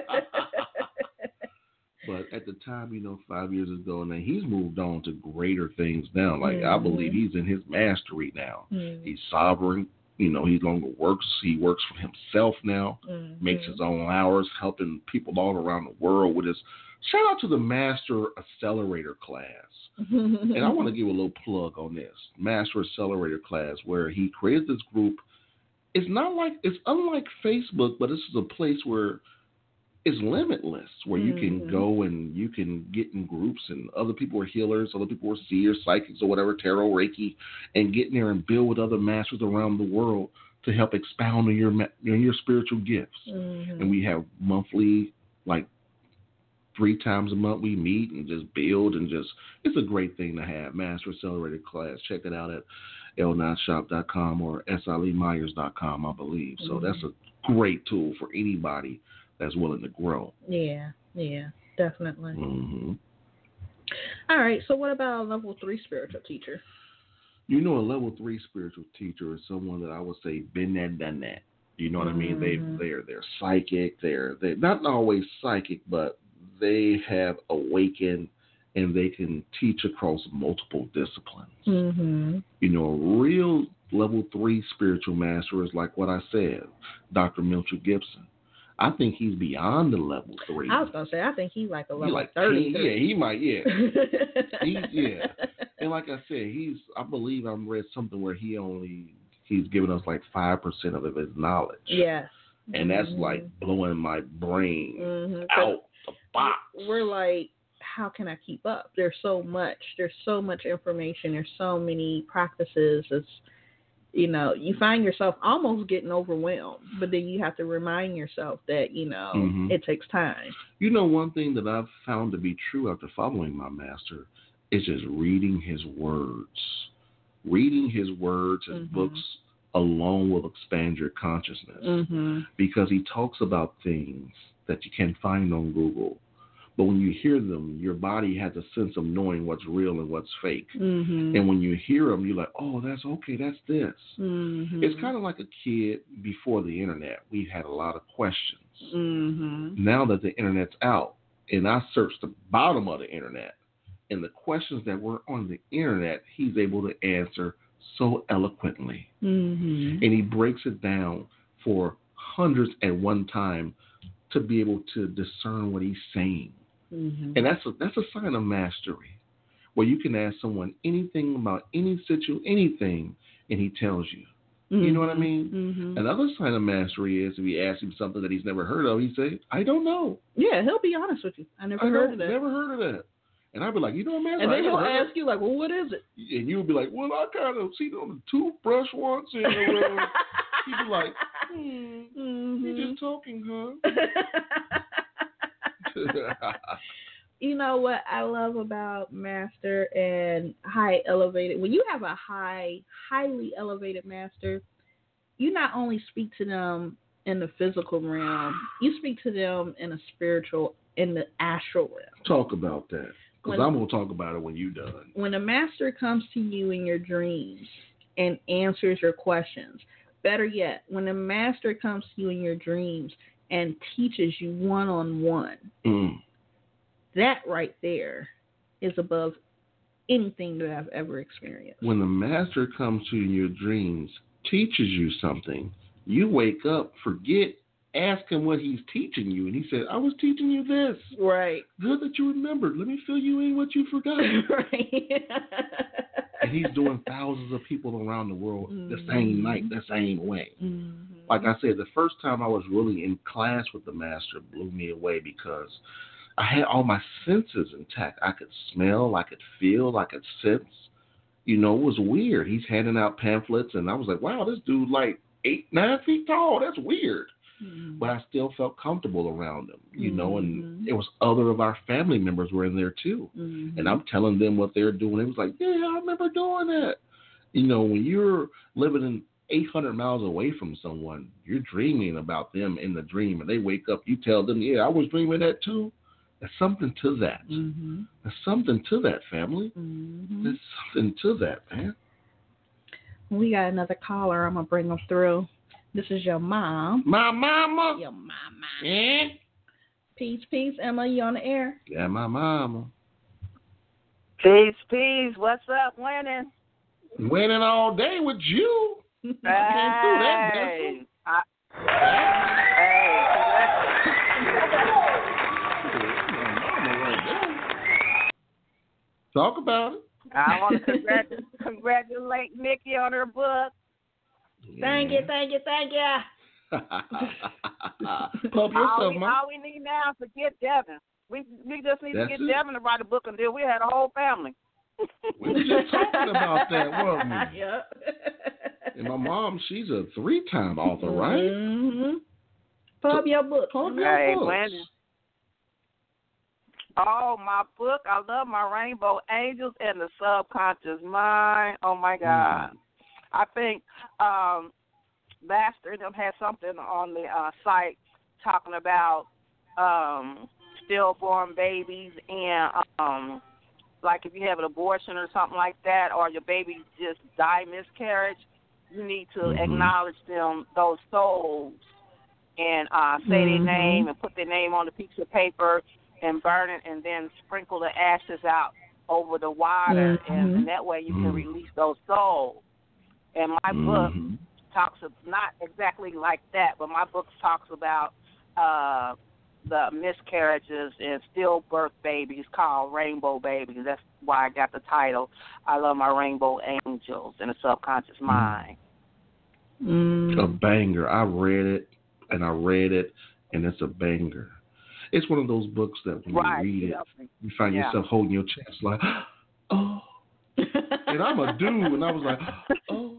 But at the time, you know, five years ago, and then he's moved on to greater things now. Like, mm-hmm. I believe he's in his mastery now. Mm-hmm. He's sovereign. You know, he no longer works. He works for himself now, mm-hmm. makes his own hours, helping people all around the world with his. Shout out to the Master Accelerator class. And I want to give a little plug on this Master Accelerator class where he created this group. It's not like, it's unlike Facebook, but this is a place where it's limitless, where you mm-hmm. can go and you can get in groups, and other people are healers, other people are seers, psychics, or whatever, tarot, Reiki, and get in there and build with other masters around the world to help expound on your, your spiritual gifts. Mm-hmm. And we have monthly, like, Three times a month we meet and just build, and just, it's a great thing to have. Master Accelerator class. Check it out at L nine shop dot com or S I Lee Myers dot com, I believe. So mm-hmm. that's a great tool for anybody that's willing to grow. Yeah, yeah, definitely. Mm-hmm. All right, so what about a level three spiritual teacher? You know, a level three spiritual teacher is someone that I would say been there, done that. You know what mm-hmm. I mean? They, they're, they're psychic. They're, they're not always psychic, but they have awakened, and they can teach across multiple disciplines. Mm-hmm. You know, a real level three spiritual master is like what I said, Doctor Mitchell Gibson. I think he's beyond the level three. I was gonna say, I think he's like a level he like thirty. Yeah, he might. Yeah, he, yeah. And like I said, he's. I believe I read something where he only he's given us like five percent of his knowledge. Yes. And that's mm-hmm. like blowing my brain mm-hmm. out. The box. We're like, how can I keep up? There's so much. There's so much information. There's so many practices. It's, you know, you find yourself almost getting overwhelmed, but then you have to remind yourself that, you know, mm-hmm. it takes time. You know, one thing that I've found to be true after following my master is just reading his words. Reading his words, his mm-hmm. books alone will expand your consciousness mm-hmm. because he talks about things that you can find on Google. But when you hear them, your body has a sense of knowing what's real and what's fake. Mm-hmm. And when you hear them, you're like, oh, that's okay, that's this. Mm-hmm. It's kind of like a kid before the internet. We had a lot of questions. Mm-hmm. Now that the internet's out, and I searched the bottom of the internet, and the questions that were on the internet, he's able to answer so eloquently. Mm-hmm. And he breaks it down for hundreds at one time to be able to discern what he's saying. Mm-hmm. And that's a, that's a sign of mastery, where you can ask someone anything about any situation, anything, and he tells you. Mm-hmm. You know what I mean? Mm-hmm. Another sign of mastery is if you ask him something that he's never heard of, he say, I don't know. Yeah, he'll be honest with you. I never I heard of that. never heard of that. And I'd be like, you know, master. And then he'll ask that. you, like, well, what is it? And you'll be like, well, I kind of seen it on the toothbrush once. And uh, he'd be like, hmm, mm-hmm. you're just talking, huh? You know what I love about master and high elevated, when you have a high, highly elevated master, you not only speak to them in the physical realm. You speak to them in a spiritual, in the astral realm. Talk about that. Because I'm going to talk about it when you're done. When a master comes to you in your dreams and answers your questions, better yet, when a master comes to you in your dreams and teaches you one-on-one, mm. that right there is above anything that I've ever experienced. When the master comes to you in your dreams, teaches you something, you wake up, forget, ask him what he's teaching you, and he said, I was teaching you this. Right. Good that you remembered. Let me fill you in what you forgot. Right. And he's doing thousands of people around the world mm-hmm. the same night, the same way. Mm-hmm. Like I said, the first time I was really in class with the master blew me away because I had all my senses intact. I could smell, I could feel, I could sense. You know, it was weird. He's handing out pamphlets, and I was like, wow, this dude like eight, nine feet tall. That's weird. Mm-hmm. But I still felt comfortable around him, you mm-hmm. know, and it was other of our family members were in there too. Mm-hmm. And I'm telling them what they're doing. It was like, yeah, I remember doing that. You know, when you're living in eight hundred miles away from someone, you're dreaming about them in the dream, and they wake up, you tell them, yeah, I was dreaming that too. There's something to that. Mm-hmm. There's something to that, family. Mm-hmm. There's something to that, man. We got another caller. I'm going to bring them through. This is your mom. My mama. Your mama. Yeah. Peace, peace. Emma, you on the air? Yeah, my mama. Peace, peace. What's up, winning? Winning all day with you. Hey. I can't do that, Bethel. I, hey. Talk about it. I want to congratulate, congratulate Nikki on her book. Yeah. Thank you, thank you, thank you. Pump yourself, all, we, Mom. all we need now is to get Devin. We we just need That's to get it. Devin to write a book, and then we had a whole family. We were just talking about that, weren't we? Yeah. And my mom, she's a three-time author, right? Mm-hmm. Pump your book. Pump Hey, your books. Wendy. Oh, my book. I love my Rainbow Angels and the Subconscious Mind. Oh, my God. Mm-hmm. I think um, Master them had something on the uh, site talking about um, stillborn babies and, um, like, if you have an abortion or something like that, or your baby just died miscarriage, you need to mm-hmm. acknowledge them, those souls, and uh, say mm-hmm. their name and put their name on a piece of paper and burn it, and then sprinkle the ashes out over the water, mm-hmm. and, and that way you can release those souls. And my mm-hmm. book talks of, not exactly like that, but my book talks about uh, the miscarriages and stillbirth babies called rainbow babies. That's why I got the title, I Love My Rainbow Angels in the Subconscious Mind. Mm-hmm. A banger. I read it, and I read it, and it's a banger. It's one of those books that when right. you read yeah. it, you find yeah. yourself holding your chest like, oh. And I'm a dude, and I was like, oh.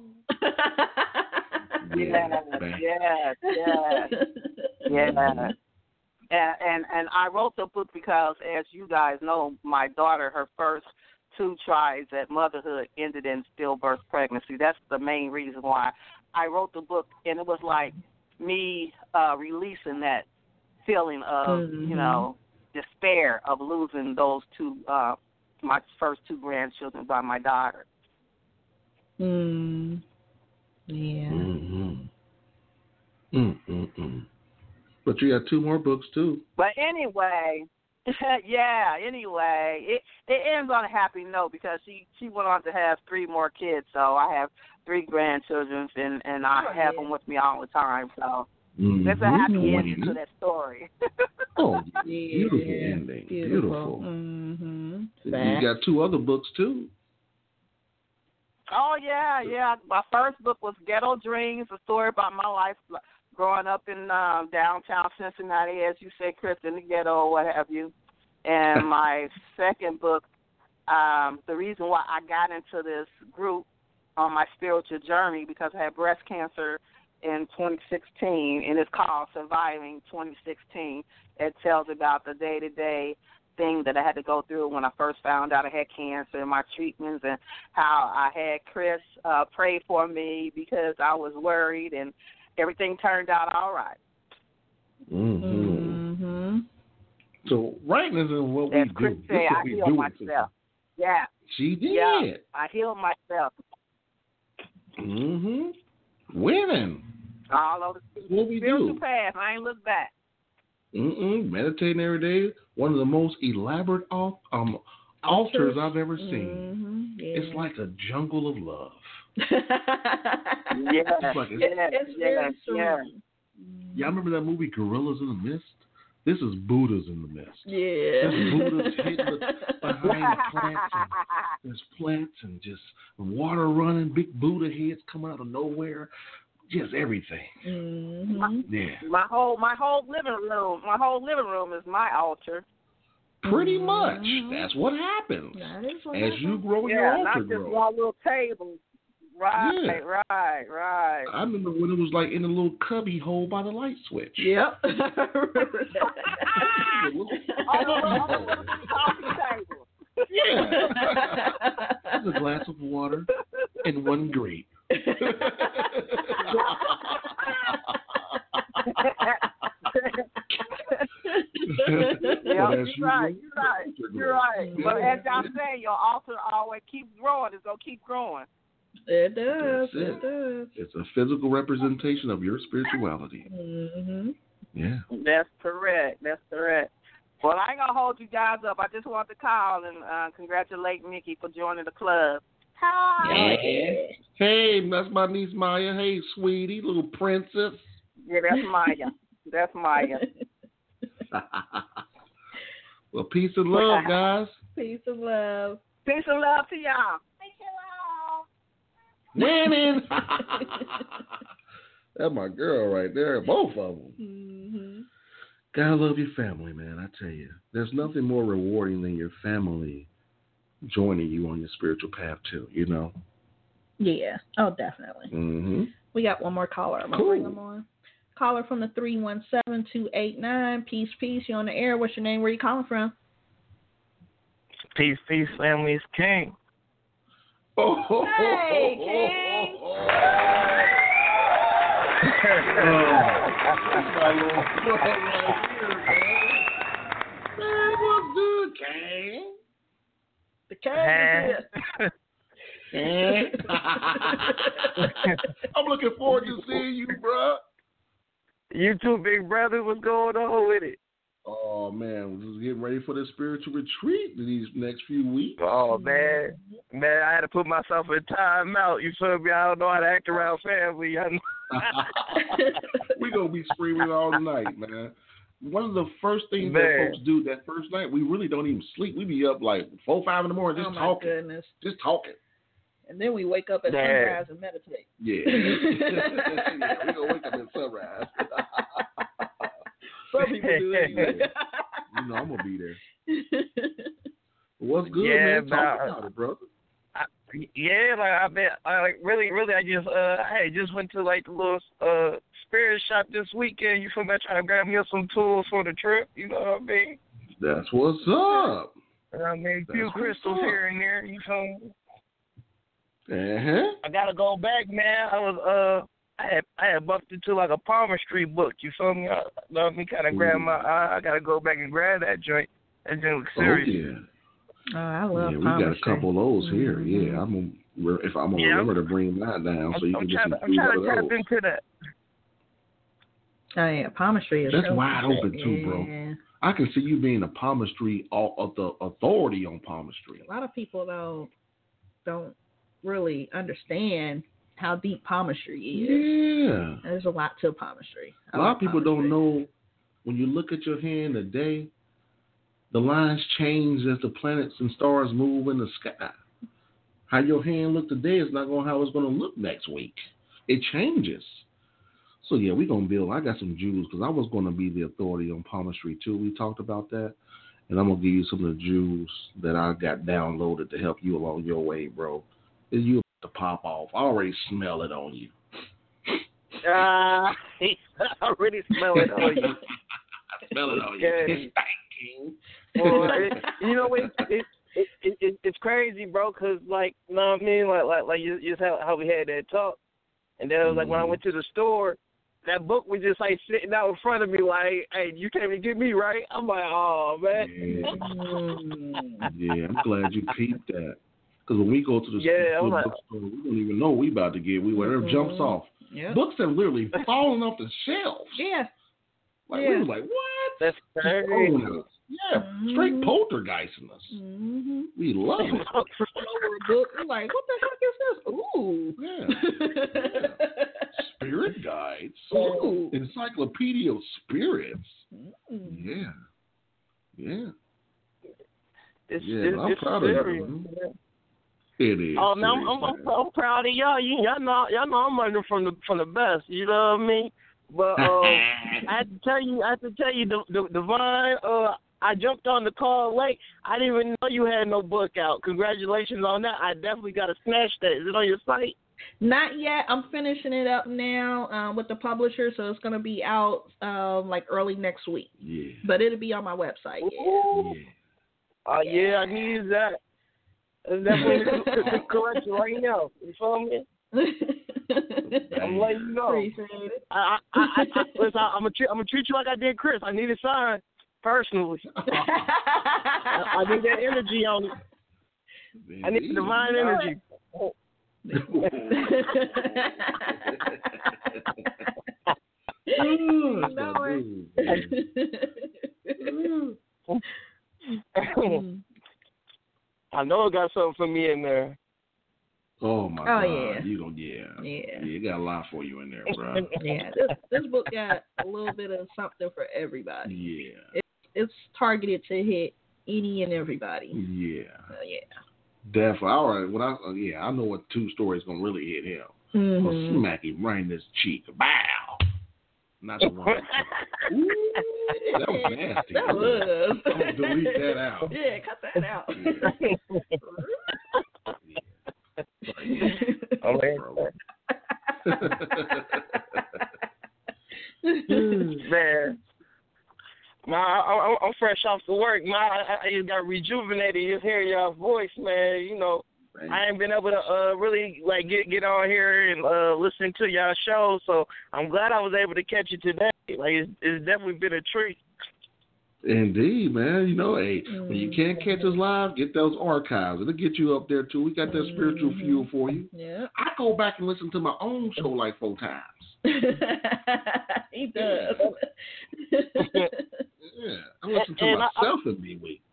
Yeah, yeah, yeah, yeah. And, and and I wrote the book because, as you guys know, my daughter, her first two tries at motherhood ended in stillbirth pregnancy. That's the main reason why I wrote the book, and it was like me uh, releasing that feeling of, mm-hmm. you know, despair of losing those two, uh, my first two grandchildren by my daughter. Mm. Yeah. Mm-hmm. Mm-mm-mm. But you got two more books, too. But anyway, yeah, anyway, it it ends on a happy note because she, she went on to have three more kids. So I have three grandchildren, and, and I oh, have yeah. them with me all the time. So mm-hmm. there's a happy mm-hmm. ending to that story. Oh, beautiful yeah. ending. Beautiful. beautiful. Mm-hmm. You got two other books, too. Oh, yeah, yeah. My first book was Ghetto Dreams, a story about my life growing up in um, downtown Cincinnati, as you say, Chris, in the ghetto or what have you. And my second book, um, the reason why I got into this group on my spiritual journey, because I had breast cancer in twenty sixteen, and it's called Surviving twenty sixteen. It tells about the day-to-day thing that I had to go through when I first found out I had cancer and my treatments, and how I had Chris uh, pray for me because I was worried, and everything turned out all right. Mm-hmm. Mm-hmm. So writing isn't what As we Chris do. said, This is I what we healed do. myself. Yeah. She did. Yeah, I healed myself. Mm-hmm. Winning. All over the What we spiritual do. path. I ain't look back. Mm-mm. Meditating every day. One of the most elaborate al- um, altars I've ever seen. Mm-hmm. Yeah. It's like a jungle of love. Yeah, It's like a- yeah, It's yeah, very yeah. serene. Y'all remember that movie Gorillas in the Mist? This is Buddhas in the Mist. Yeah. There's Buddhas hidden behind the plants. And there's plants and just water running, big Buddha heads come out of nowhere. Just everything. Mm-hmm. Yeah. My whole my whole living room, my whole living room is my altar. Pretty Mm-hmm. much. That's what happens. That is what As you happens. grow, your Yeah, altar not just grows. one little table. Right, Yeah. right, right. I remember when it was like in a little cubby hole by the light switch. Yep. A little On the cubby on the hole. little coffee table. Yeah. There's a glass of water and one grape. Yeah, But you're as you right, grow, you're right, your altar you're right. grows. But as y'all say, your altar always keeps growing. It's gonna keep growing. It does. That's It. it. does. It's a physical representation of your spirituality. Mm-hmm. Yeah. That's correct. That's correct. Well, I ain't gonna hold you guys up. I just want to call and uh, congratulate Mickey for joining the club. Hi. Yeah. Hey, that's my niece Maya. Hey, sweetie, little princess. Yeah, that's Maya. That's Maya. Well, peace and love, guys. Peace and love. Peace and love to y'all. Winning. That's my girl right there. Both of them. Mm-hmm. Gotta love your family, man. I tell you, there's nothing more rewarding than your family joining you on your spiritual path too. You know. Yeah. Oh, definitely. Mm-hmm. We got one more caller. I'm gonna Cool. bring them on. Caller from the three one seven two eight nine. Peace, peace. You on the air? What's your name? Where you calling from? Peace, peace, family. It's King. Oh, Hey, King. my little brother right here, man. Man, what's good, King? The cat is here. I'm looking forward to seeing you, bro. You too, big brother. What's going on with it? Oh, man, we're just getting ready for the spiritual retreat these next few weeks. Oh, man. Man, I had to put myself in time out. You feel me? I don't know how to act around family. I We're going to be screaming all night, man. One of the first things Man. that folks do that first night, we really don't even sleep. We be up like four, five in the morning Oh just my talking. goodness. Just talking. And then we wake up at Man. sunrise and meditate. Yeah. Yeah, we're going to wake up at sunrise. Some people do anyway. You know I'm going to be there. What's good, Yeah, man? Talk nah. about it, brother. I, yeah, like I been, I like really, really, I just, uh, hey, just went to like the little uh spirit shop this weekend. You feel me? I trying to grab me some tools for the trip. You know what I mean? That's what's up. And I made a few That's crystals what's up. here and there. You feel me? Uh-huh. I gotta go back, man. I was, uh, I had, I had bumped into like a Palmistry book. You feel me? I, let me kind of grab my, I, I gotta go back and grab that joint. That joint looks Oh, serious. yeah. Oh, I love Yeah, we got a palmistry. couple of those here. Mhm. Yeah, I'm gonna, if I'm gonna Yeah, remember to bring that down, I'm, so you I'm can trying, just to, I'm trying to tap those. into that. Oh, yeah. Palmistry is That's so wide good. open too, bro. Yeah. I can see you being a palmistry, all of the authority on palmistry. A lot of people don't don't really understand how deep palmistry is. Yeah. There's a lot to palmistry. I A lot love of people don't palmistry. know when you look at your hand today, the lines change as the planets and stars move in the sky. How your hand look today is not going to how it's going to look next week. It changes. So yeah, we're gonna build. I got some jewels because I was going to be the authority on palmistry too. We talked about that, and I'm gonna give you some of the jewels that I got downloaded to help you along your way, bro. You about to pop off. I already smell it on you. Uh, I already smell it on you. I smell it on you. Yeah. It's stinking. Well, it, you know, it, it, it, it, it, it's crazy, bro, because, like, you know what I mean? Like, like, like you, just how, how we had that talk. And then it was like, when I went to the store, that book was just like sitting out in front of me, like, hey, you came to get me, right? I'm like, oh man. Yeah, yeah I'm glad you peeped that. Because when we go to the, yeah, to the like, bookstore, we don't even know what we about to get. We whatever mm-hmm. jumps off. Yep. Books have literally fallen off the shelves. Yeah. Like yeah. we were like, what? That's crazy. Yeah, mm-hmm. straight poltergeisting us. Mm-hmm. We love it. Over a book, we're like, what the heck is this? Ooh. Yeah. yeah. Spirit guides. Ooh. Encyclopedia of spirits. Mm. Yeah. Yeah. It's, yeah, it's, I'm it's proud serious. of you. It is. Oh man, I'm, I'm, I'm, I'm proud of y'all. You, y'all know, y'all know I'm learning from the from the best. You know what I mean? But uh, I have to tell you, I have to tell you, the, the Divine. Uh, I jumped on the call late. I didn't even know you had no book out. Congratulations on that. I definitely got to snatch that. Is it on your site? Not yet. I'm finishing it up now um, with the publisher, so it's going to be out um, like early next week. Yeah. But it'll be on my website. Yeah. Yeah. Oh uh, yeah, I need that. That's definitely correct right now. You feel me? I'm letting you know. Appreciate it. I, I, I, I, listen, I'm gonna treat, I'm gonna treat you like I did Chris. I need a sign personally. I, I need that energy on it. I need the divine energy. I know it got something for me in there. Oh my oh, God! Yeah. You don't, yeah, yeah, yeah. You got a lot for you in there, bro. Yeah, this, this book got a little bit of something for everybody. Yeah, it, it's targeted to hit any and everybody. Yeah, so, yeah. Definitely. All right. When I uh, yeah, I know what two stories gonna really hit him. Mm-hmm. Gonna smack him right in his cheek. Bow. Not the one. Ooh, that was nasty. That was. I'm gonna delete that out. Yeah, cut that out. Yeah. Oh, man. Man, I, I, I'm fresh off the work, man. I, I just got rejuvenated just hearing y'all's voice, man. You know, right. I ain't been able to uh, really like get get on here and uh, listen to y'all show, so I'm glad I was able to catch it today. Like, it's, it's definitely been a treat. Indeed, man. You know, hey, mm-hmm. when you can't catch us live, get those archives. It'll get you up there, too. We got that mm-hmm. spiritual fuel for you. Yeah. I go back and listen to my own show like four times. He does. Yeah. I listen to and myself I, every week.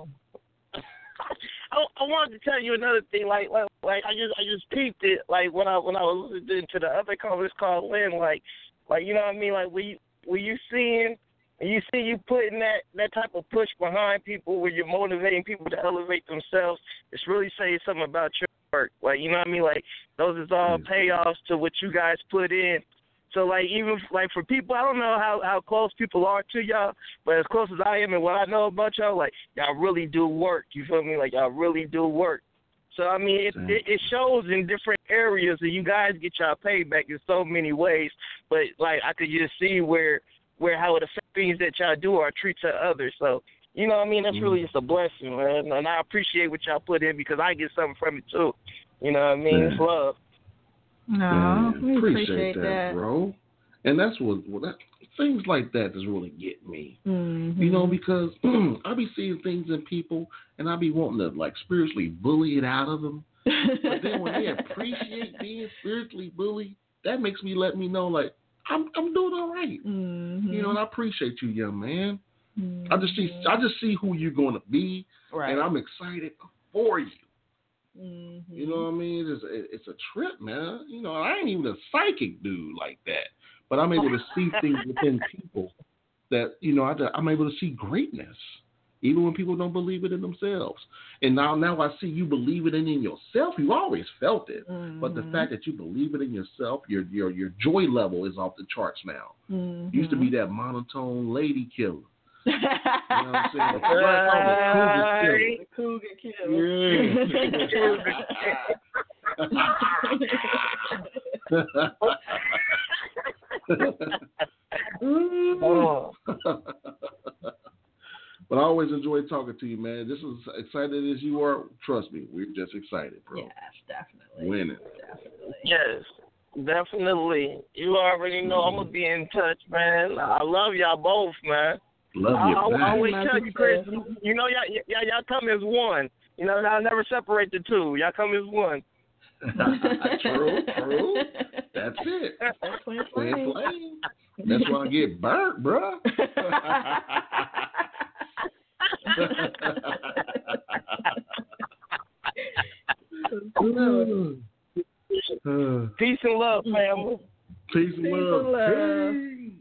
I, I wanted to tell you another thing. Like, like, like I just, I just peeped it. Like when I, when I was listening to the other callers called Lynn. Like, like you know what I mean. Like, were you, were you seeing? You see you putting that, that type of push behind people where you're motivating people to elevate themselves. It's really saying something about your work. Like, you know what I mean? Like, those is all payoffs to what you guys put in. So, like, even, like, for people, I don't know how, how close people are to y'all, but as close as I am and what I know about y'all, like, y'all really do work. You feel me? Like, y'all really do work. So, I mean, it, it, it shows in different areas that you guys get y'all payback in so many ways. But, like, I could just see where, where how it affects things that y'all do or treat to others. So, you know what I mean? That's really just a blessing, man. And I appreciate what y'all put in because I get something from it, too. You know what I mean? Man. It's love. No, man, we appreciate, appreciate that, that, bro. And that's what, well, that, things like that is really getting me. Mm-hmm. You know, because I be seeing things in people and I be wanting to, like, spiritually bully it out of them. But then when they appreciate being spiritually bullied, that makes me let me know, like, I'm I'm doing all right. Mm-hmm. You know, and I appreciate you, young man. Mm-hmm. I just see I just see who you're going to be, right. and I'm excited for you. Mm-hmm. You know what I mean? It's it's a trip, man. You know, I ain't even a psychic dude like that, but I'm able to see things within people that, you know, I, I'm able to see greatness, even when people don't believe it in themselves. And now, now I see you believe it in, in yourself. You always felt it, mm-hmm. but the fact that you believe it in yourself, your your your joy level is off the charts now. Mm-hmm. Used to be that monotone lady killer. You know what I'm saying? Right. The cougar killer. Yeah. Oh. But I always enjoy talking to you, man. Just as excited as you are, trust me, we're just excited, bro. Yes, definitely. Winning. Definitely. Yes. Definitely. You already know I'm gonna be in touch, man. I love y'all both, man. Love I, you. I, I always Love tell you you, Chris. too. You know, y'all, y'all, y'all come as one. You know, I'll never separate the two. Y'all come as one. True, true. That's it. Twin Twin flame. flame. That's why I get burnt, bruh. Peace and love, family. Peace and Peace love. and love. Hey.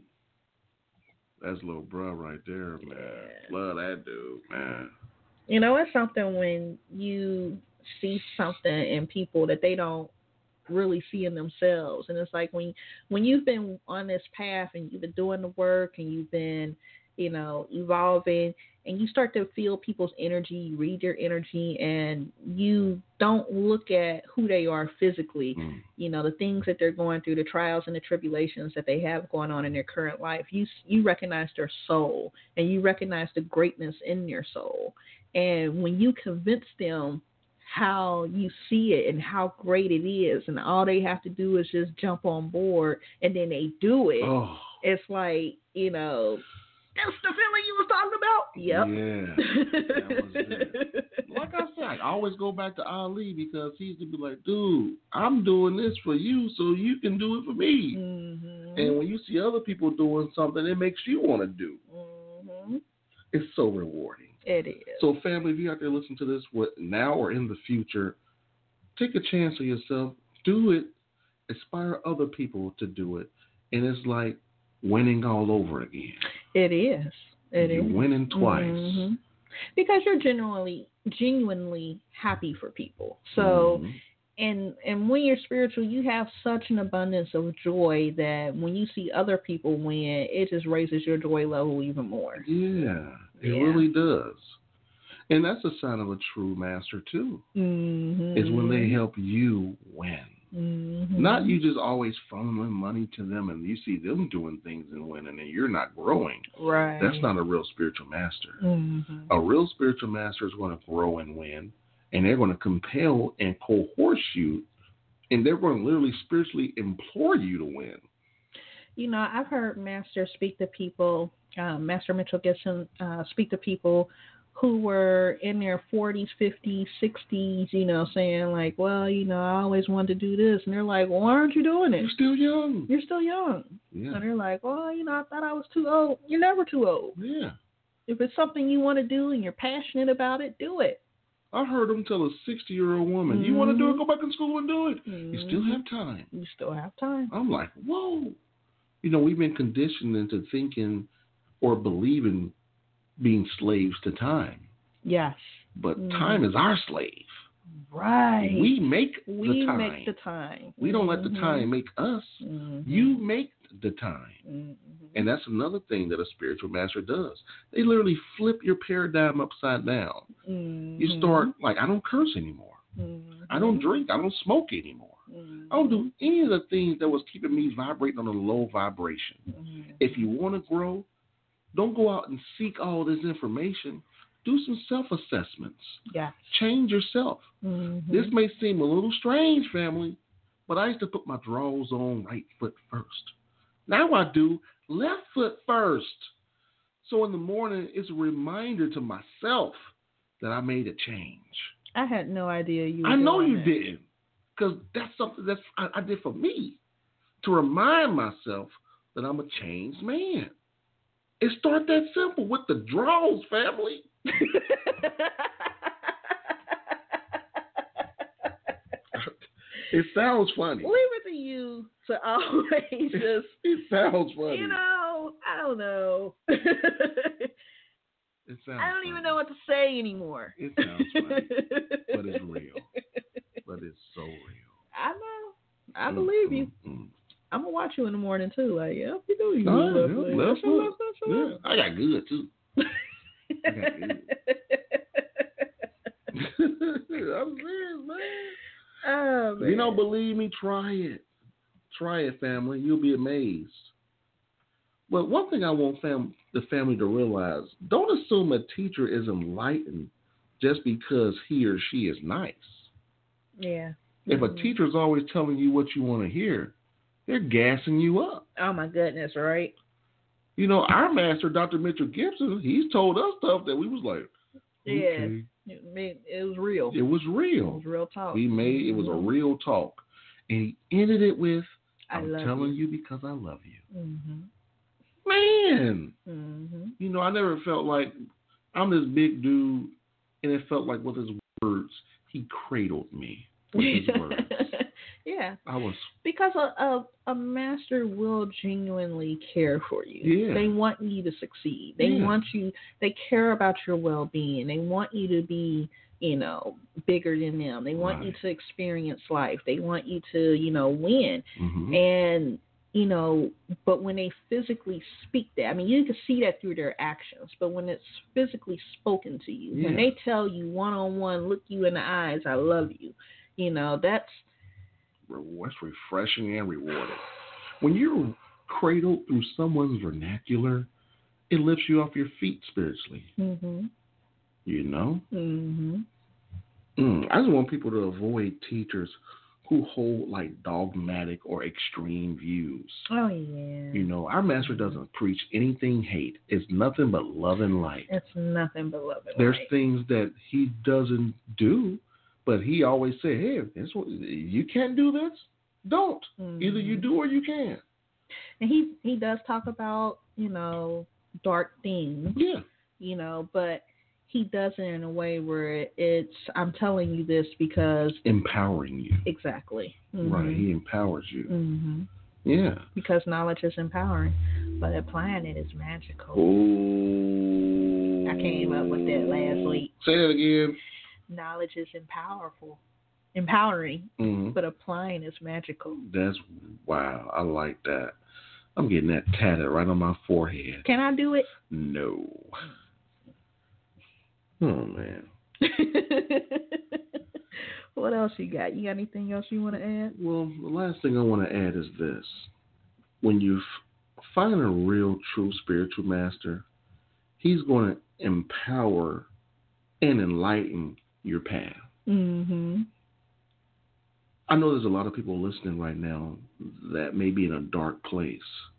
That's little bruh right there, man. Yeah. Love that dude, man. You know, it's something when you see something in people that they don't really see in themselves. And it's like when when you've been on this path and you've been doing the work and you've been, you know, evolving, and you start to feel people's energy, you read their energy, and you don't look at who they are physically, Mm. you know, the things that they're going through, the trials and the tribulations that they have going on in their current life. You you recognize their soul, and you recognize the greatness in their soul. And when you convince them how you see it and how great it is, and all they have to do is just jump on board, and then they do it, Oh. it's like, you know, that's the feeling you was talking about? Yep. Yeah. That was it. Like I said, I always go back to Ali because he used to be like, dude, I'm doing this for you so you can do it for me. Mm-hmm. And when you see other people doing something, it makes you want to do. Mm-hmm. It's so rewarding. It is. So, family, if you out there listening to this what, now or in the future, take a chance on yourself. Do it. Inspire other people to do it. And it's like winning all over again. It is. It You're is. winning twice. Mm-hmm. Because you're genuinely, genuinely happy for people. So, Mm-hmm. and and when you're spiritual, you have such an abundance of joy that when you see other people win, it just raises your joy level even more. Yeah, it Yeah. really does. And that's a sign of a true master, too, Mm-hmm. is when they help you win. Mm-hmm. Not you just always funneling money to them and you see them doing things and winning and you're not growing. Right. That's not a real spiritual master. Mm-hmm. A real spiritual master is going to grow and win, and they're going to compel and coerce you, and they're going to literally spiritually implore you to win. You know, I've heard Master speak to people, um, Master Mitchell Gibson uh, speak to people who were in their forties, fifties, sixties, you know, saying like, well, you know, I always wanted to do this. And they're like, well, why aren't you doing it? You're still young. You're still young. Yeah. And they're like, well, you know, I thought I was too old. You're never too old. Yeah. If it's something you want to do and you're passionate about it, do it. I heard them tell a sixty-year-old woman, Mm-hmm. you want to do it, go back in school and do it. Mm-hmm. You still have time. You still have time. I'm like, whoa. You know, we've been conditioned into thinking or believing being slaves to time. Yes. But Mm-hmm. time is our slave. Right. We make we the time. make the time. We don't let the Mhm. time make us. Mhm. You make the time. Mhm. And that's another thing that a spiritual master does. They literally flip your paradigm upside down. Mhm. You start, like, I don't curse anymore. Mhm. I don't drink. I don't smoke anymore. Mhm. I don't do any of the things that was keeping me vibrating on a low vibration. Mhm. If you want to grow, don't go out and seek all this information. Do some self-assessments. Yes. Change yourself. Mhm. This may seem a little strange, family, but I used to put my drawers on right foot first. Now I do left foot first. So in the morning, it's a reminder to myself that I made a change. I had no idea you. Were I know doing you that. didn't, because that's something that's I, I did for me, to remind myself that I'm a changed man. It starts that simple with the draws, family. It sounds funny. Leave it to you to always just. It sounds funny. You know, I don't know. It sounds I don't funny. even know what to say anymore. It sounds funny, but it's real. But it's so real. I know. I believe you. Mm, mm, I'm gonna watch you in the morning too. Like, yeah, you do. You mm. love Oh, it. yeah, left Show foot. left foot, show Yeah, left. I got good too. I got good. I'm serious, man. Oh, If man. you don't believe me, try it. Try it, family. You'll be amazed. But one thing I want fam- the family to realize, don't assume a teacher is enlightened just because he or she is nice. Yeah. If a Mhm. teacher is always telling you what you want to hear, They're gassing you up. Oh my goodness, right? You know, our master, Doctor Mitchell Gibson, he's told us stuff that we was like, okay. Yeah, it, it was real. It was real. It was real talk. We made it was a Mm-hmm. real talk, and he ended it with, "I'm I telling you. you because I love you." Mm-hmm. Man, Mm-hmm. you know, I never felt like I'm this big dude, and it felt like with his words, he cradled me with his words. Yeah, I was because a, a a master will genuinely care for you. Yeah. They want you to succeed. They Yeah. want you. They care about your well-being. They want you to be, you know, bigger than them. They want Right. you to experience life. They want you to, you know, win. mhm. And you know, but when they physically speak that, I mean, you can see that through their actions, but when it's physically spoken to you, when Yeah. they tell you one-on-one, look you in the eyes, I love you, you know, that's, That's refreshing and rewarding. When you're cradled through someone's vernacular, it lifts you off your feet spiritually. mm-hmm, You know? mm-hmm. Mm, I just want people to avoid teachers who hold like dogmatic or extreme views. Oh, yeah. You know, our master doesn't preach anything hate. It's nothing but love and light. It's nothing but love and There's light. things that he doesn't do, but he always said, hey, this what, you can't do this, don't. Mm-hmm. Either you do or you can't. And he, he does talk about, you know, dark things, Yeah. you know, but he does it in a way where it's, I'm telling you this because... Empowering you. Exactly. Mm-hmm. Right. He empowers you. Mm-hmm. Yeah. Because knowledge is empowering, but applying it is magical. Oh. I came up with that last week. Say that again. Knowledge is empowerful, empowering, Mm-hmm. but applying is magical. That's, wow. I like that. I'm getting that tatted right on my forehead. Can I do it? No. Oh, man. What else you got? You got anything else you want to add? Well, the last thing I want to add is this. When you f- find a real, true spiritual master, he's going to empower and enlighten your path. Mm-hmm. I know there's a lot of people listening right now that may be in a dark place.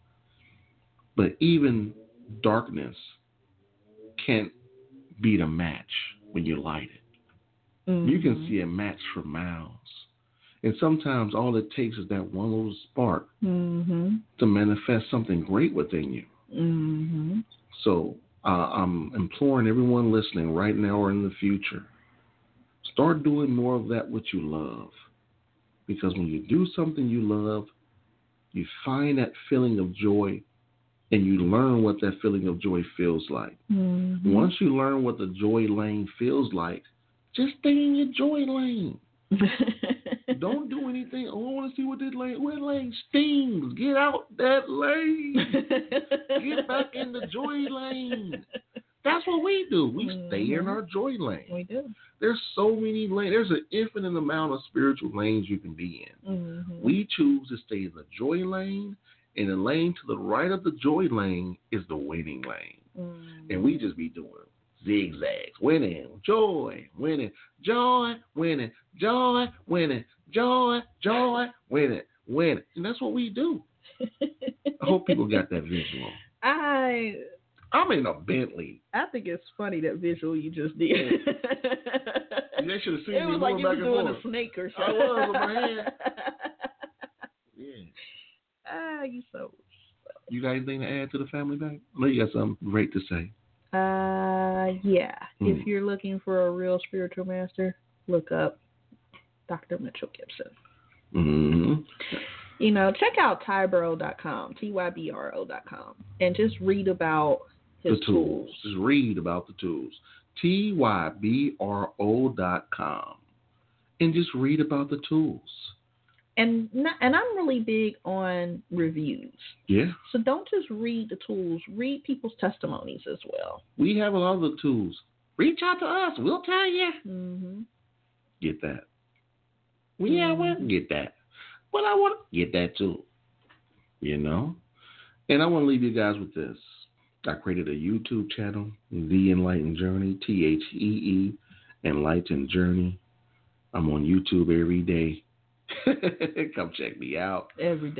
But even darkness can't beat a match when you light it. Mm-hmm. You can see a match for miles. And sometimes all it takes is that one little spark mm-hmm. to manifest something great within you. Mm-hmm. So uh, I'm imploring everyone listening right now or in the future, start doing more of that which you love. Because when you do something you love, you find that feeling of joy and you learn what that feeling of joy feels like. Mm-hmm. Once you learn what the joy lane feels like, just stay in your joy lane. Don't do anything. Oh, I want to see what this lane, what lane stings. Get out that lane. Get back in the joy lane. That's what we do. We mm-hmm. stay in our joy lane. We do. There's so many lanes. There's an infinite amount of spiritual lanes you can be in. Mm-hmm. We choose to stay in the joy lane, and the lane to the right of the joy lane is the winning lane. Mm-hmm. And we just be doing zigzags, winning, joy, winning, joy, winning, joy, winning, joy, joy, winning, winning. And that's what we do. I hope people got that visual. I I'm in a Bentley. I think it's funny that visual you just did. And they should have seen it me was like moving you back was and doing forth. a snake or I something. was with my hand. Yeah. Ah, you so. You got anything to add to the family bag? I know you got something great to say. Uh, yeah. Mm. If you're looking for a real spiritual master, look up Doctor Mitchell Gibson. Mm-hmm. You know, check out tybro dot com, T Y B R O dot com, and just read about his The tools. Just read about the tools. T Y B R O dot com. And just read about the tools. And not, and I'm really big on reviews. Yeah. So don't just read the tools. Read people's testimonies as well. We have a lot of the tools. Reach out to us. We'll tell you. Mm-hmm. Get that. Well, yeah, I want to get that. But I want to get that too. You know? And I want to leave you guys with this. I created a YouTube channel, The Enlightened Journey, T H E E, Enlightened Journey. I'm on YouTube every day. Come check me out. Every day.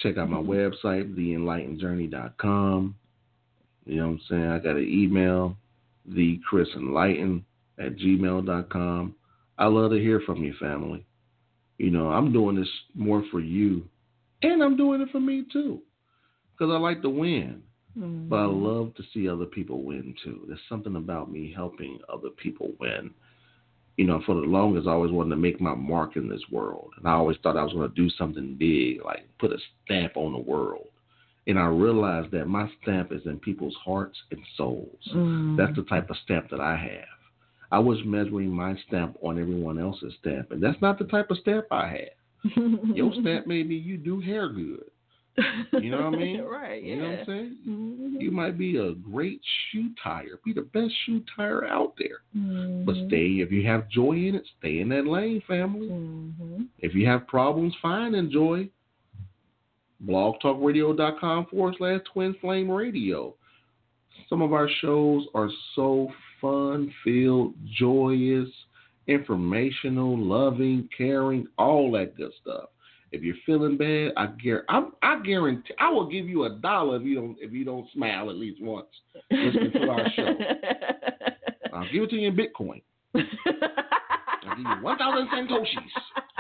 Check out my website, the enlightened journey dot com. You know what I'm saying? I got an email, the chris enlighten at gmail dot com. I love to hear from you, family. You know, I'm doing this more for you, and I'm doing it for me, too, because I like to win. Mm-hmm. But I love to see other people win, too. There's something about me helping other people win. You know, for the longest, I always wanted to make my mark in this world. And I always thought I was going to do something big, like put a stamp on the world. And I realized that my stamp is in people's hearts and souls. Mm. That's the type of stamp that I have. I was measuring my stamp on everyone else's stamp, and that's not the type of stamp I have. Your stamp may be you do hair good. You know what I mean? Right, yeah. You know what I'm saying? Mm-hmm. You might be a great shoe tire, be the best shoe tire out there. Mm-hmm. But stay, if you have joy in it, stay in that lane, family. Mm-hmm. If you have problems, find and joy. blogtalkradio.com forward slash Twin Flame Radio. Some of our shows are so fun-filled, joyous, informational, loving, caring, all that good stuff. If you're feeling bad, I guarantee, I, I guarantee, I will give you a dollar if you don't if you don't smile at least once listening to our show. I'll give it to you in Bitcoin. I'll give you one thousand santoshis.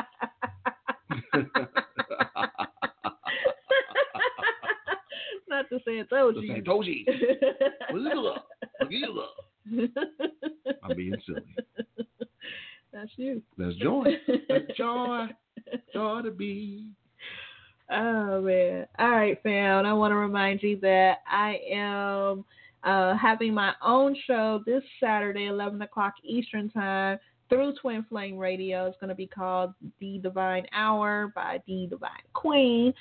Not the Santoshi. The Santoshi. Look it up. I'm being silly. That's you. That's joy. That's joy. Joy to be. Oh, man. All right, fam. I want to remind you that I am uh, having my own show this Saturday, eleven o'clock Eastern Time, through Twin Flame Radio. It's going to be called The Divine Hour by The Divine Queen.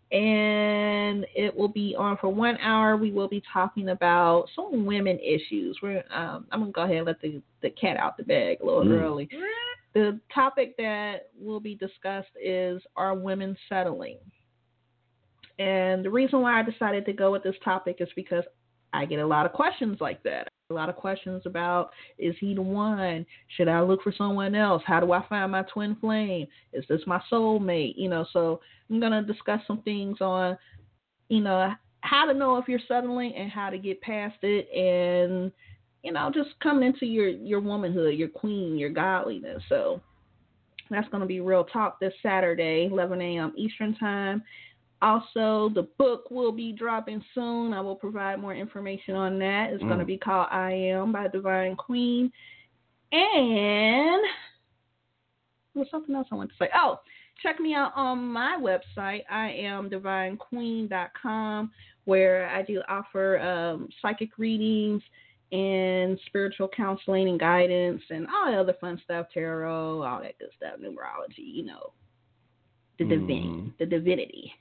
And it will be on for one hour. We will be talking about some women issues. We're, um, I'm going to go ahead and let the, the cat out the bag a little mm. early. The topic that will be discussed is, are women settling? And the reason why I decided to go with this topic is because I get a lot of questions like that. A lot of questions about, is he the one? Should I look for someone else? How do I find my twin flame? Is this my soulmate? You know, so I'm going to discuss some things on, you know, how to know if you're settling and how to get past it, and, you know, just come into your, your womanhood, your queen, your godliness. So that's going to be Real Talk this Saturday, eleven a.m. Eastern Time. Also, the book will be dropping soon. I will provide more information on that. It's mm. going to be called I Am by Divine Queen. And there's something else I want to say. Oh, check me out on my website, I am divine queen dot com, where I do offer um, psychic readings and spiritual counseling and guidance and all the other fun stuff, tarot, all that good stuff, numerology, you know, the divine, mm. the divinity.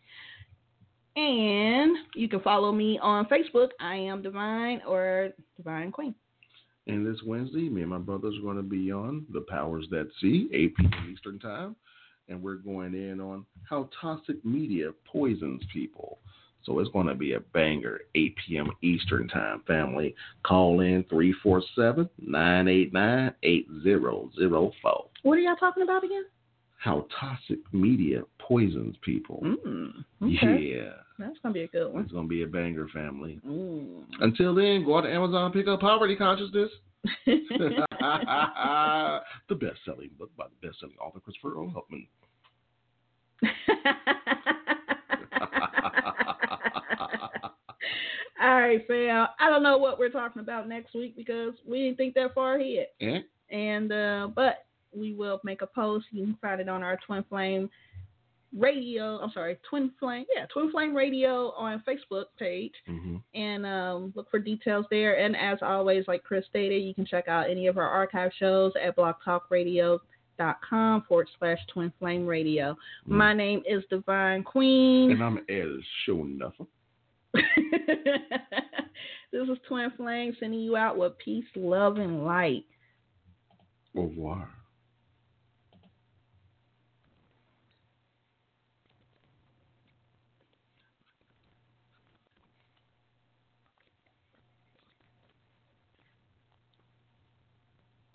And you can follow me on Facebook, I Am Divine, or Divine Queen. And this Wednesday, me and my brothers are going to be on The Powers That See, eight p.m. Eastern Time. And we're going in on how toxic media poisons people. So it's going to be a banger, eight p.m. Eastern Time, family. Call in three four seven, nine eight nine, eight zero zero four. What are y'all talking about again? How toxic media poisons people. Mm, okay. Yeah. That's going to be a good one. It's going to be a banger, family. Mm. Until then, go out to Amazon, pick up Poverty Consciousness. The best-selling book by the best-selling author, Christopher O. Helpman. All right, fam. I don't know what we're talking about next week because we didn't think that far ahead. Yeah. And, uh, but we will make a post. You can find it on our Twin Flame Radio. I'm sorry, Twin Flame. Yeah, Twin Flame Radio on Facebook page. Mm-hmm. And um, look for details there. And as always, like Chris stated, you can check out any of our archive shows at blogtalkradio.com forward slash Twin Flame Radio. Mm. My name is Divine Queen. And I'm Ed Show Nothing. This is Twin Flame sending you out with peace, love, and light. Au revoir.